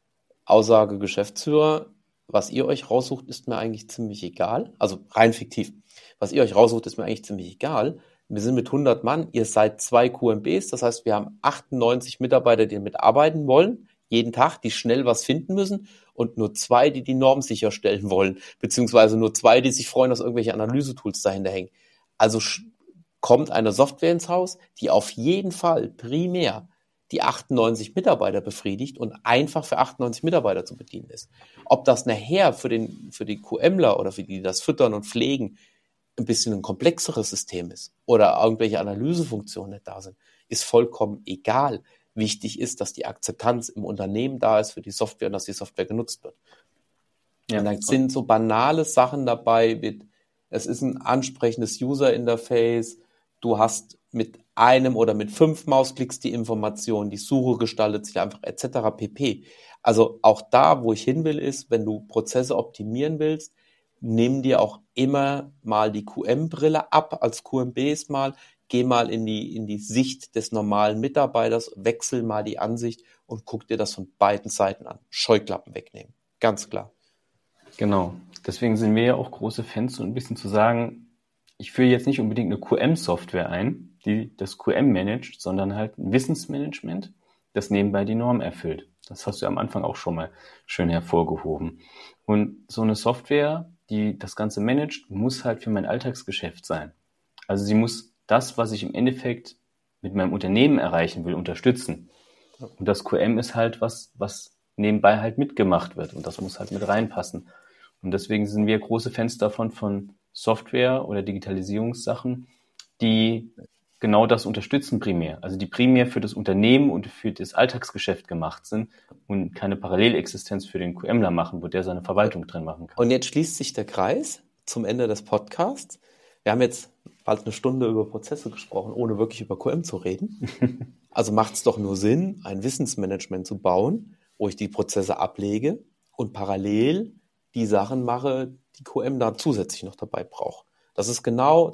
Aussage Geschäftsführer, was ihr euch raussucht, ist mir eigentlich ziemlich egal. Also rein fiktiv. Was ihr euch raussucht, ist mir eigentlich ziemlich egal. Wir sind mit 100 Mann, ihr seid 2 QMBs, das heißt, wir haben 98 Mitarbeiter, die mitarbeiten wollen, jeden Tag, die schnell was finden müssen und nur 2, die die Norm sicherstellen wollen, beziehungsweise nur 2, die sich freuen, dass irgendwelche Analysetools dahinter hängen. Also kommt eine Software ins Haus, die auf jeden Fall primär die 98 Mitarbeiter befriedigt und einfach für 98 Mitarbeiter zu bedienen ist. Ob das nachher für die QMler oder für die das füttern und pflegen ein bisschen ein komplexeres System ist oder irgendwelche Analysefunktionen nicht da sind, ist vollkommen egal. Wichtig ist, dass die Akzeptanz im Unternehmen da ist für die Software und dass die Software genutzt wird. Ja. Und dann sind so banale Sachen dabei, es ist ein ansprechendes User-Interface, du hast mit einem oder mit 5 Mausklicks die Information, die Suche gestaltet sich einfach etc. pp. Also auch da, wo ich hin will, ist, wenn du Prozesse optimieren willst, nimm dir auch immer mal die QM-Brille ab, als QMBs mal, geh mal in die Sicht des normalen Mitarbeiters, wechsel mal die Ansicht und guck dir das von beiden Seiten an. Scheuklappen wegnehmen, ganz klar. Genau, deswegen sind wir ja auch große Fans, so ein bisschen zu sagen, ich führe jetzt nicht unbedingt eine QM-Software ein, die das QM managt, sondern halt ein Wissensmanagement, das nebenbei die Norm erfüllt. Das hast du am Anfang auch schon mal schön hervorgehoben. Und so eine Software, die das Ganze managt, muss halt für mein Alltagsgeschäft sein. Also sie muss das, was ich im Endeffekt mit meinem Unternehmen erreichen will, unterstützen. Und das QM ist halt was nebenbei halt mitgemacht wird. Und das muss halt mit reinpassen. Und deswegen sind wir große Fans davon, von Software oder Digitalisierungssachen, die genau das unterstützen primär. Also die primär für das Unternehmen und für das Alltagsgeschäft gemacht sind und keine Parallelexistenz für den QMler machen, wo der seine Verwaltung drin machen kann. Und jetzt schließt sich der Kreis zum Ende des Podcasts. Wir haben jetzt bald eine Stunde über Prozesse gesprochen, ohne wirklich über QM zu reden. Also macht es doch nur Sinn, ein Wissensmanagement zu bauen, wo ich die Prozesse ablege und parallel die Sachen mache, die QM da zusätzlich noch dabei braucht. Das ist genau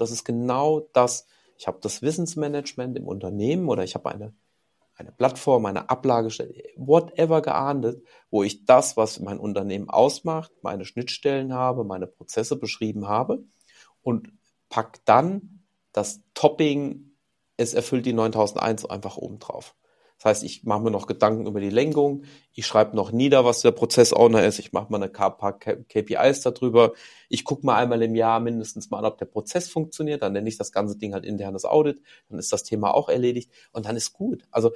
das. Ich habe das Wissensmanagement im Unternehmen oder ich habe eine Plattform, eine Ablagestelle, whatever geahndet, wo ich das, was mein Unternehmen ausmacht, meine Schnittstellen habe, meine Prozesse beschrieben habe und pack dann das Topping, es erfüllt die 9001 einfach oben drauf. Das heißt, ich mache mir noch Gedanken über die Lenkung, ich schreibe noch nieder, was der Prozessowner ist, ich mache mal ein paar KPIs darüber, ich gucke mal einmal im Jahr mindestens mal an, ob der Prozess funktioniert, dann nenne ich das ganze Ding halt internes Audit, dann ist das Thema auch erledigt und dann ist gut. Also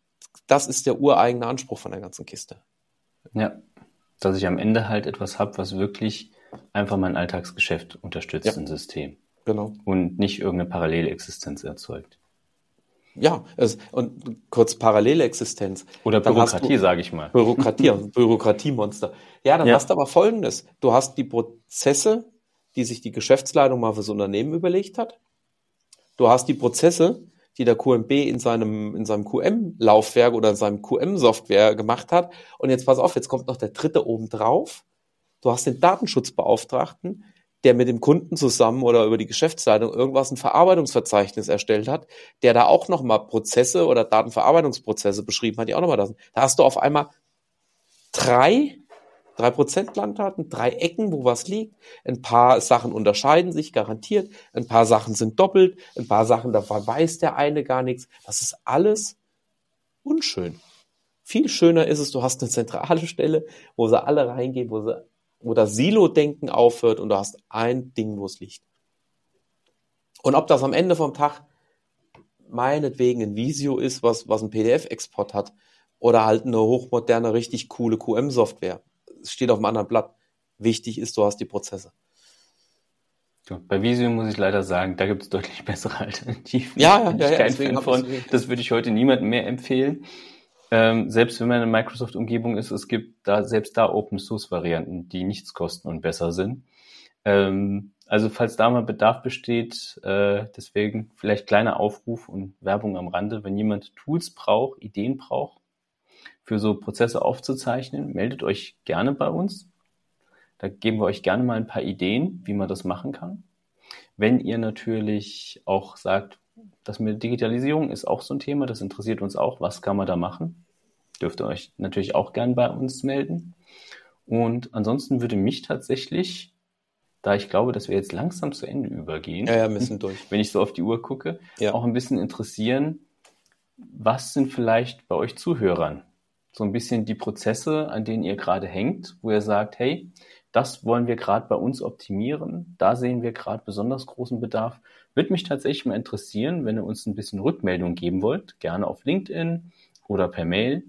das ist der ureigene Anspruch von der ganzen Kiste. Ja, dass ich am Ende halt etwas habe, was wirklich einfach mein Alltagsgeschäft unterstützt, ein System. Genau. Und nicht irgendeine Parallelexistenz erzeugt. Ja, und kurz Parallelexistenz. Oder Bürokratie, sage ich mal. Bürokratiemonster. Ja, dann hast du aber Folgendes. Du hast die Prozesse, die sich die Geschäftsleitung mal fürs Unternehmen überlegt hat. Du hast die Prozesse, die der QMB in seinem QM-Laufwerk oder in seinem QM-Software gemacht hat. Und jetzt pass auf, jetzt kommt noch der dritte oben drauf. Du hast den Datenschutzbeauftragten, der mit dem Kunden zusammen oder über die Geschäftsleitung ein Verarbeitungsverzeichnis erstellt hat, der da auch nochmal Prozesse oder Datenverarbeitungsprozesse beschrieben hat, die auch nochmal da sind. Da hast du auf einmal 3% Landdaten, 3 Ecken, wo was liegt. Ein paar Sachen unterscheiden sich garantiert, ein paar Sachen sind doppelt, ein paar Sachen, da weiß der eine gar nichts. Das ist alles unschön. Viel schöner ist es, du hast eine zentrale Stelle, wo sie alle reingehen, wo das Silo-Denken aufhört und du hast ein Ding, wo es liegt. Und ob das am Ende vom Tag meinetwegen ein Visio ist, was ein PDF-Export hat oder halt eine hochmoderne, richtig coole QM-Software, es steht auf einem anderen Blatt. Wichtig ist, du hast die Prozesse. Bei Visio muss ich leider sagen, da gibt es deutlich bessere Alternativen. Ja, Bin ich kein Fan von. Das würde ich heute niemandem mehr empfehlen. Selbst wenn man in einer Microsoft-Umgebung ist, es gibt selbst da Open-Source-Varianten, die nichts kosten und besser sind. Also falls da mal Bedarf besteht, deswegen vielleicht kleiner Aufruf und Werbung am Rande, wenn jemand Tools braucht, Ideen braucht, für so Prozesse aufzuzeichnen, meldet euch gerne bei uns. Da geben wir euch gerne mal ein paar Ideen, wie man das machen kann. Wenn ihr natürlich auch sagt, das mit Digitalisierung ist auch so ein Thema, das interessiert uns auch, was kann man da machen, dürft ihr euch natürlich auch gerne bei uns melden. Und ansonsten würde mich tatsächlich, da ich glaube, dass wir jetzt langsam zu Ende übergehen, wir sind durch. Wenn ich so auf die Uhr gucke, auch ein bisschen interessieren, was sind vielleicht bei euch Zuhörern so ein bisschen die Prozesse, an denen ihr gerade hängt, wo ihr sagt, hey, das wollen wir gerade bei uns optimieren, da sehen wir gerade besonders großen Bedarf. Würde mich tatsächlich mal interessieren, wenn ihr uns ein bisschen Rückmeldung geben wollt, gerne auf LinkedIn oder per Mail.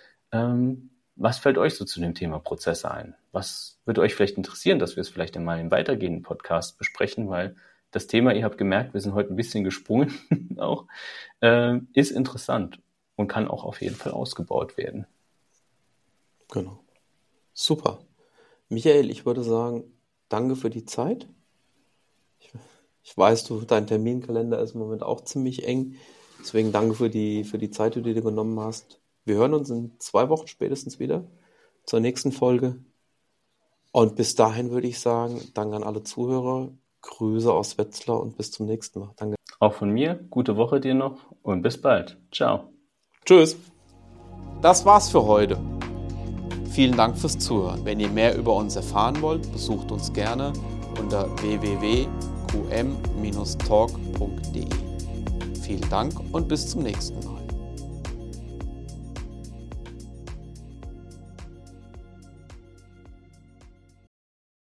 Was fällt euch so zu dem Thema Prozesse ein? Was würde euch vielleicht interessieren, dass wir es vielleicht einmal im weitergehenden Podcast besprechen, weil das Thema, ihr habt gemerkt, wir sind heute ein bisschen gesprungen auch, ist interessant und kann auch auf jeden Fall ausgebaut werden. Genau. Super. Michael, ich würde sagen, danke für die Zeit. Ich weiß, dein Terminkalender ist im Moment auch ziemlich eng. Deswegen danke für die Zeit, die du dir genommen hast. Wir hören uns in 2 Wochen spätestens wieder zur nächsten Folge. Und bis dahin würde ich sagen, danke an alle Zuhörer, Grüße aus Wetzlar und bis zum nächsten Mal. Danke. Auch von mir, gute Woche dir noch und bis bald. Ciao. Tschüss. Das war's für heute. Vielen Dank fürs Zuhören. Wenn ihr mehr über uns erfahren wollt, besucht uns gerne unter www.qm-talk.de. Vielen Dank und bis zum nächsten Mal.